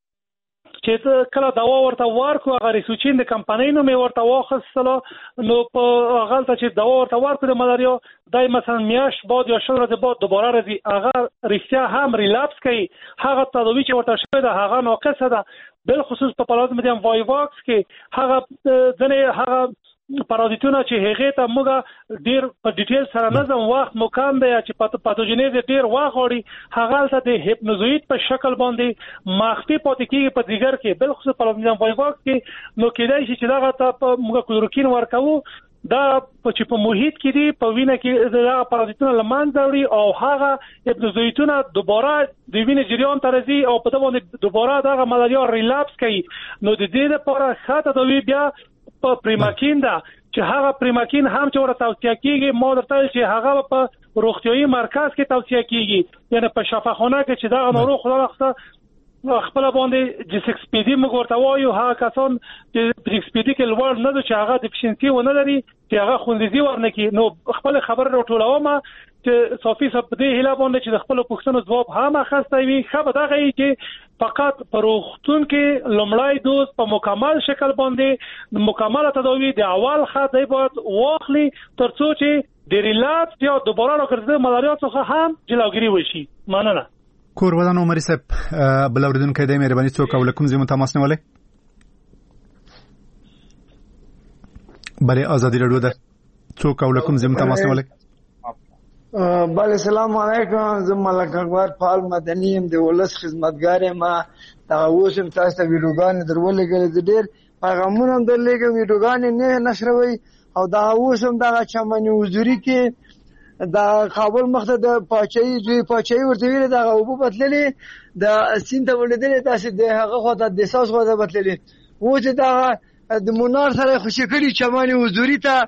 Speaker 2: چې کله دوا ورته ورکو هغه ریسوچین د کمپنۍ نو مې ورته واخیستله نو په هغه ته چې دوا ورته ورکو د ملاریا دای مثلا میاش بعد یا شل ورځې بعد دوباره راځي هغه رښتیا هم ریلاپس کوي هغه تداوی چې ورته شوی ده هغه ناقصه ده بل خصوص په پلازموډیم وایواکس کې هغه ځنې هغه پارازیتونه چې هغه ته موږ ډیر په ډیټیل سره نظم وخت مکان دی چې پاتوجینیز ډیر واغوري هغه ته د هیپنوزوئید په شکل باندې مخفي پاتې کیږي په دیګر کې بل خصوص په پلازموډیم وایواکس کې نو کېدای شي چې دا ته موږ کلوروکین ورکوو دا چې په محیط کې دی په وینه کې دا پارازیتونه لمن دوري او هغه هیپنوزوئیدونه دوباره د وینې جریان ته راځي او په دغه باندې دوباره دا ملاریا ریلاپس کوي نو د دې لپاره خاطر دوی بیا په پریماکین دا چې هغه پریماکین هم چې ورته توصیه کیږي ما درته چې هغه په روغتيایي مرکز کې توصیه کیږي یعنی په شفاخانه کې چې دا ناروغ خدای راخته خپل باندې د 6 پی ډي موږ ورته وایو هغه کسان چې 6 پی ډي کې لوړ نه دي چې هغه ډیفیشنسي ونه لري چې هغه خوندزي ورنکي نو خپل خبر راټولوم چې صافي صاحب دې هله باندې چې خپل پوښتنو جواب هم اخستای وي خبر دا غي چې فقط پروختون کې لومړی دوز په مکمل شکل باندې مکمل تداوی د اول خط دی باید واخلي ترڅو چې د ریلاپس یا دوباره راګرځي ملاریا څخه هم جلوګیری وشي مننه
Speaker 1: کور ودان عمر صاحب بل اوریدونکو د مهرباني څوک او کوم زموږ تماس نیولای بله آزادی رادیو ده څوک او کوم زموږ تماس نیولای
Speaker 9: بله السلام علیکم زم ملک اکبر فعال مدني يم د ولس خدمتګار ما دا اوسم تاسو ته ویډیوګان درولګل ډیر پیغامونه هم درلګم ویډیوګان نه نشروي او دا اوسم دا چمنی وزوري کې دا کابل مخته د پاچای ورته ویل دا او په بدللې د سین ته ولېدل تاسو د هغه خو د احساس خو د بدللې و چې دا د مونار سره خوشی کړي چمنی وزوري ته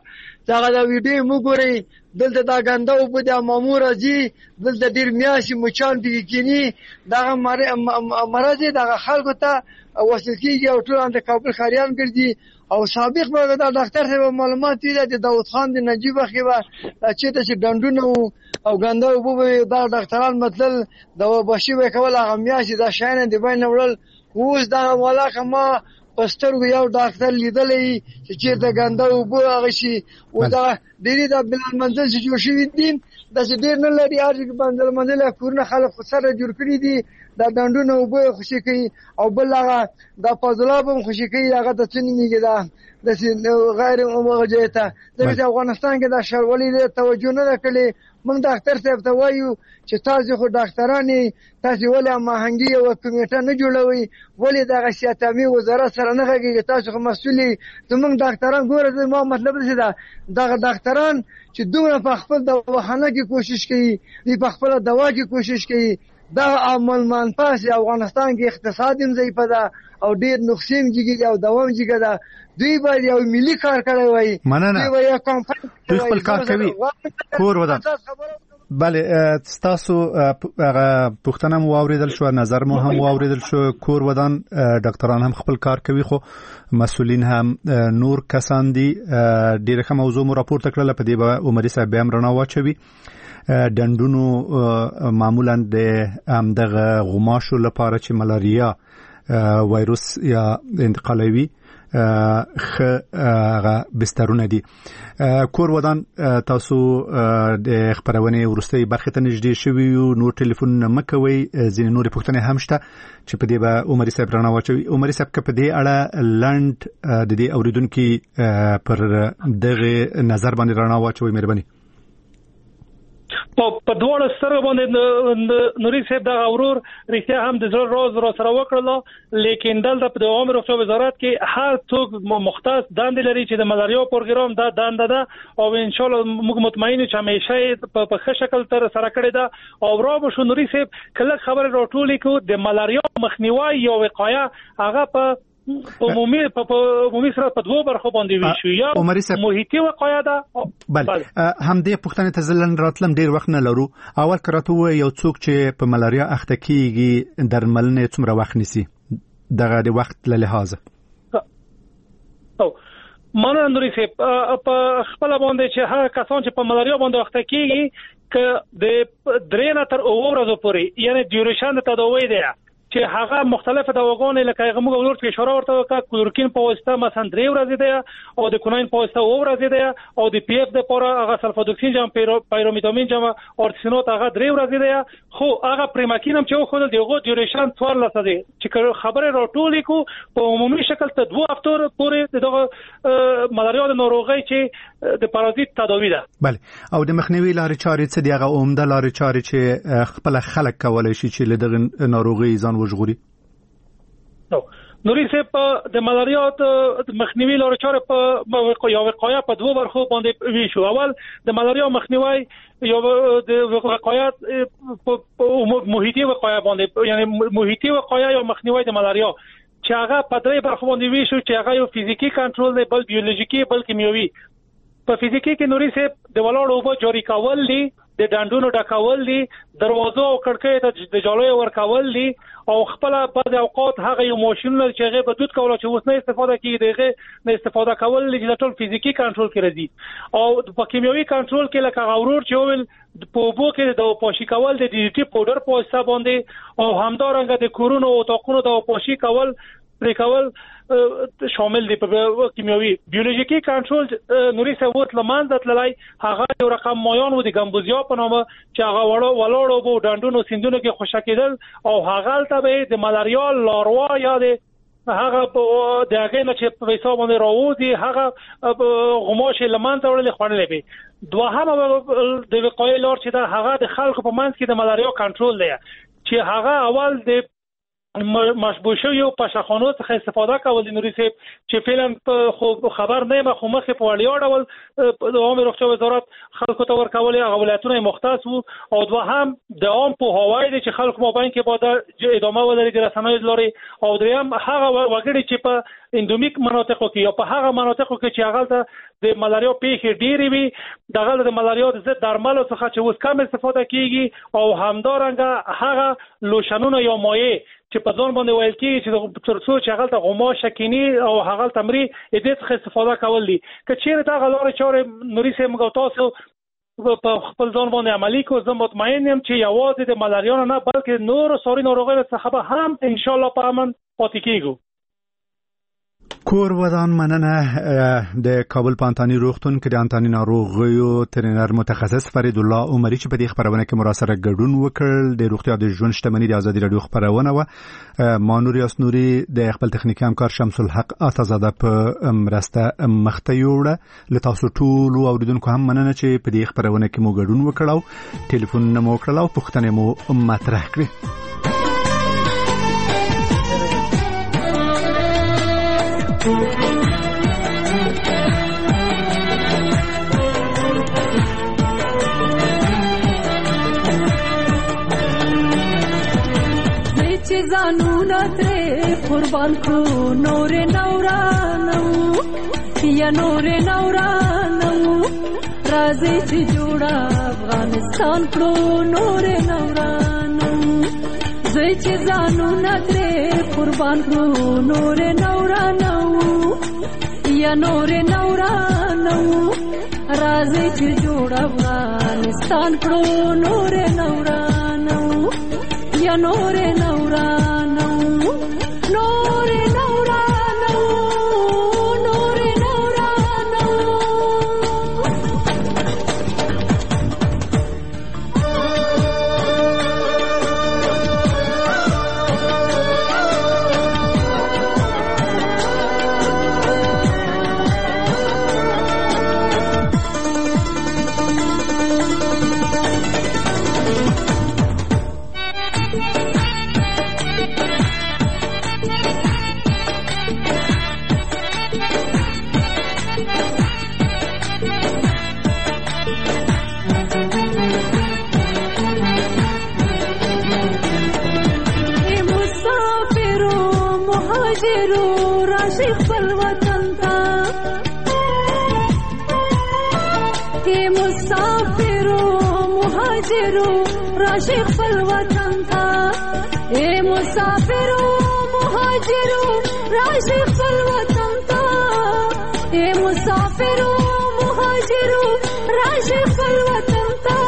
Speaker 9: دا ویډیو وګورئ دلته دا ګنده اوبه د مامور راځي دلته ډېر میاشتې مچان پکې کینی دغه مرض دغه خلکو ته وصل کېږي او ټول د کابل ښاریان ګرځي او سابق به دا ډاکټر صاحب معلومات ویل د داود خان د نجیب خیبه چې ډنډونه او ګنده اوبه به دا ډاکټران مطلب د وبشي به کول هغه میاشتې دا شاینه دی بین وړل اوس دا ولاکه ما پسترګو یو ډاکټر لیدلې چې د ګنده اوبه هغه شي او دا ډېری د بلال منزل چې جوړ شوی دي د ډېر نه لري اړ بندل منزل کورونه خلک سره جوړ کړی دي دا ډنډونه اوبه خوشي کوي او بل هغه د فاضلاب هم خوشي کوي هغه د څنګه میږي دا د غیر موجه ته د افغانستان کې د شرولې توجه نه کړي موږ ډاکټر صاحب ته وایو چې تاسو خو ډاکټرانی تاسو ولې ماهنګي او کمیټه نه جوړوي ولې د غشیاتامي وزارت سره نه غږیږي تاسو خو مسؤلي زموږ ډاکټران ګوره ما مطلب څه ده دغه ډاکټران چې دومره په خپل دواخانه کې کوشش کوي په خپل دوا کې کوشش کوي دا عمل منفاس افغانستان کې اقتصاد هم ضعیف ده او ډېر نقصان کیږي او دوام کیږي دا دوی باید یو ملي کار کوي وای دوی یو کمپاین
Speaker 1: دوی خپل کار کوي کور ودان بله تاسو هغه پښتنه مو اوریدل شو نظر مو هم اوریدل شو کور ودان ډاکټران هم خپل کار کوي خو مسؤلین هم نور کسان دي ډیره موضوع مو راپورته کړل په دې به عمري صاحب هم رڼا واچوي ډنډونو معمولا د دغه غماشو لپاره چې ملاریا وایروس یا انتقالوي هغه بسترونه دي کور ودان تاسو د خبرونه ورستي برخه ته نږدې شوی یو نور ټلیفون مکوي ځین نور پښتنه هم شته چې په دې به عمري صاحب رڼا واچوي عمري صاحب په دې اړه لند د دې اوریدونکو پر دغه نظر باندې رڼا واچوي مهرباني
Speaker 2: په دوه سره باندې نوري صاحب دا اورور رښتیا هم د زړه راز را سره وکړل لیکن دلته په عامه روغتیا وزارت کې هر څوک مختص دند لري چې د ملاریا پروګرام دا دند ده او ان شاء الله موږ مطمئن یو چې همیشه په ښه شکل تر سره کړی دا او را به شو نوري صاحب کله خبره راټولې کو د ملاریا مخنیوي او وقایه هغه په عمومي سره په دوه برخو باندې ویشو یا محیطي وقایه ده
Speaker 1: بله هم دې پښتنه ته ځلن راتلم ډیر وخت نه لرو اول کراته یو څوک چې په ملاریا اخته کیږي درملنه څومره وخت نیسي دغه د وخت له لحاظه
Speaker 2: مانه نوري صاحب په خپل باندې چې هغه کسان چې په ملاریا باندې اخته کیږي ک د 3 نه تر 9 ورځې پورې یعنی ډیوریشن تداوی دی چې هغه مختلفه دواګانې لکه هغه موږ ورته اشاره ورته وکړه کلورکین په واسطه مثلا 3 ورځې دی او د کوناین په واسطه 2 ورځې دی او د پی اف د پوره هغه سلفادوکسین جام پیرومیتامین جام اورتسینوت هغه 3 ورځې دی خو هغه پریماکین هم چې خو دغه ډیوریشن 14 دی چې خبره راټولې کو په عمومي شکل ته 2 هفتو پورې دغه ملاریا د ناروغي چې د پارازیت تداوی ده
Speaker 1: بله او د مخنیوي لارې چارې څه دی هغه عمده لارې چارې چې خپل خلک کولای شي چې له دغه ناروغي ځان وژغوري
Speaker 2: نوري صاحب د ملاریا د مخنیوي لارې چارې په وقایه په دوه برخو باندې ویشو اول د ملاریا مخنیوي یا د وقایه محیطي وقایه باندې یعنی محیطي وقایه یا مخنیوي د ملاریا چې هغه په درې برخو باندې ویشو چې هغه یو فزیکی کنټرول دی بل بیولوژیکی بل کیمیاوي په فزیکی کې نوري صاحب د ولاړو اوبه جاری کول دي د ډنډونو ډکول دي دروازو او کړکۍ ته د جالو ورکول دي او خپل بعض اوقات هغه یو ماشینونه چې هغه په دود کوله چې اوس نه استفاده کیږي دغه نه استفاده کول چې ټول فزیکی کنټرول کې راځي او په کیمیاوي کنټرول کې لکه غورور چې ول په بو کې د پوشي کول د ډي ټي پاوډر په واسطه باندې او همدارنګه د کورونو او تاقونو د پوشي کول پریکول شامل دي په کیمیاوي بیولوژیکی کنټرول نوري سوت لمانځت لای هغه یو رقم مایان و د ګمبوزیا په نامه چې هغه ولاړو بو ډنډونو سیندونو کې خوشکیدل او هغه ته د ملاریا لاروا یا د هغه د هغه نه چې په حساب باندې راوځي هغه غماش لمانځ وړل خوړلې به دوهم د وقایې لار چې دا هغه د خلکو په منځ کې د ملاریا کنټرول دی چې هغه اول د مشبوه شوی او پاشخانو څخه استفاده کول د نوري صاحب چې فعلا خو خبر نه یم خو مخې په وړیا ډول د عامه روغتیا وزارت خلکو ته ورکول هغه ولایتونه مختص وو او دوهم د عام پوهاوی دی چې خلک مابین کې باید ادامه ولري د رسنیو لاري او دریم هغه وګړي چې په اندومیک مناطقو کې او په هغه مناطقو کې چې هغه ته د ملاریا پیښې ډېرې وي دغه د ملاریا د ضد درملو څخه چې اوس کم استفاده کیږي او همدارنګه هغه لوشنونه یا مایع چې په ځان باندې ویل کېږي چې ترڅو چې هغه ته غوماشه کینی او هغه تمري دې څخه استفاده کول دي که چیرې دا غلاره چارې نوري سه موږ تاسو په خپل ځان باندې عملی کو زه مطمئن یم چې یوازې د ملاریا نه بلکې نور ساري ناروغیو څخه به هم ان شاء الله په امن پاتې کیږو.
Speaker 1: کور ودان مننه د کابل پانتانی روغتون کې د انتانی ناروغیو ترینر متخصص فرید الله عمری چې په دې خبرونه کې مراسله ګډون وکړ د روغتیا د ژوند شتمنۍ د ازادي رادیو خبرونه و مانور یاسنوري د خپل تخنیکی همکار شمس الحق آتازاده په مرسته مخته یوړه له تاسو ټول اوریدونکو هم مننه چې په دې خبرونه کې مو ګډون وکړو ټلیفون مو وکړل او پوښتنې مو مطرح کړې.
Speaker 10: زانونا ترې قربان کړو نور نورانو یا نور نورانو راځي چې جوړه افغانستان کړو نور نورانو زوی چې زانونا ترې قربان کړو نور نورانو یا نور نورانو راځي چې جوړه افغانستان کړو نور نورانو یا نور نورانو نور نورانو نور نورانو راشي خپل وطن ته اے مسافرو مهاجرو راشي خپل وطن ته اے مسافرو مهاجرو راشي خپل وطن ته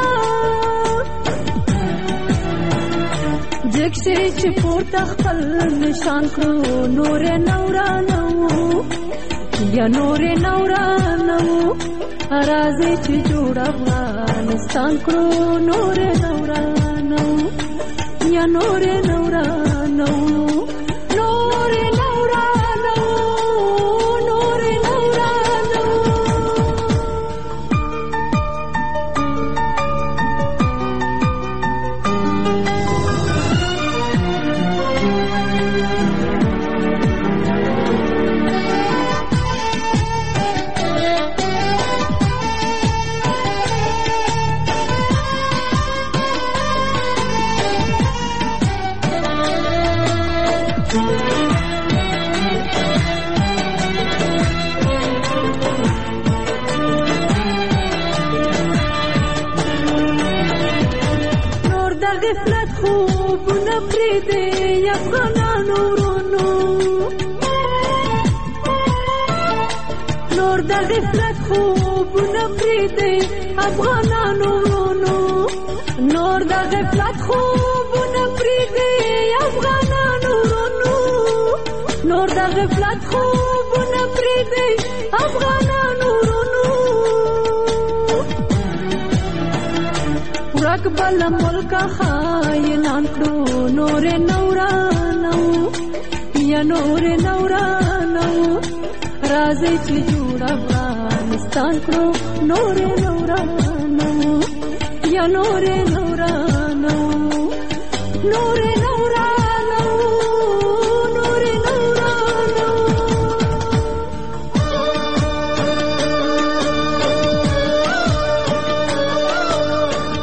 Speaker 10: جګشي چې پورته خپل نشان کړو نور نورانو یا نور نورانو راځي چې جوړ افغانستان کړو نور نورانو یا نور نورانو نور نورانو نور نورانو غفلت خوبونه پرېږدي افغانانو ورونو نور د غفلت خوبونه پرېږدي افغانانو ورونو نور د غفلت خوبونه پرېږدي افغانانو ورونو نور د غفلت خوبونه پرېږدي افغانانو ورونو ورک بل ملک خاینان کړو نور نورانو یا نور نورانو راځي چې جوړ افغانستان کړو نور نورانو یا نور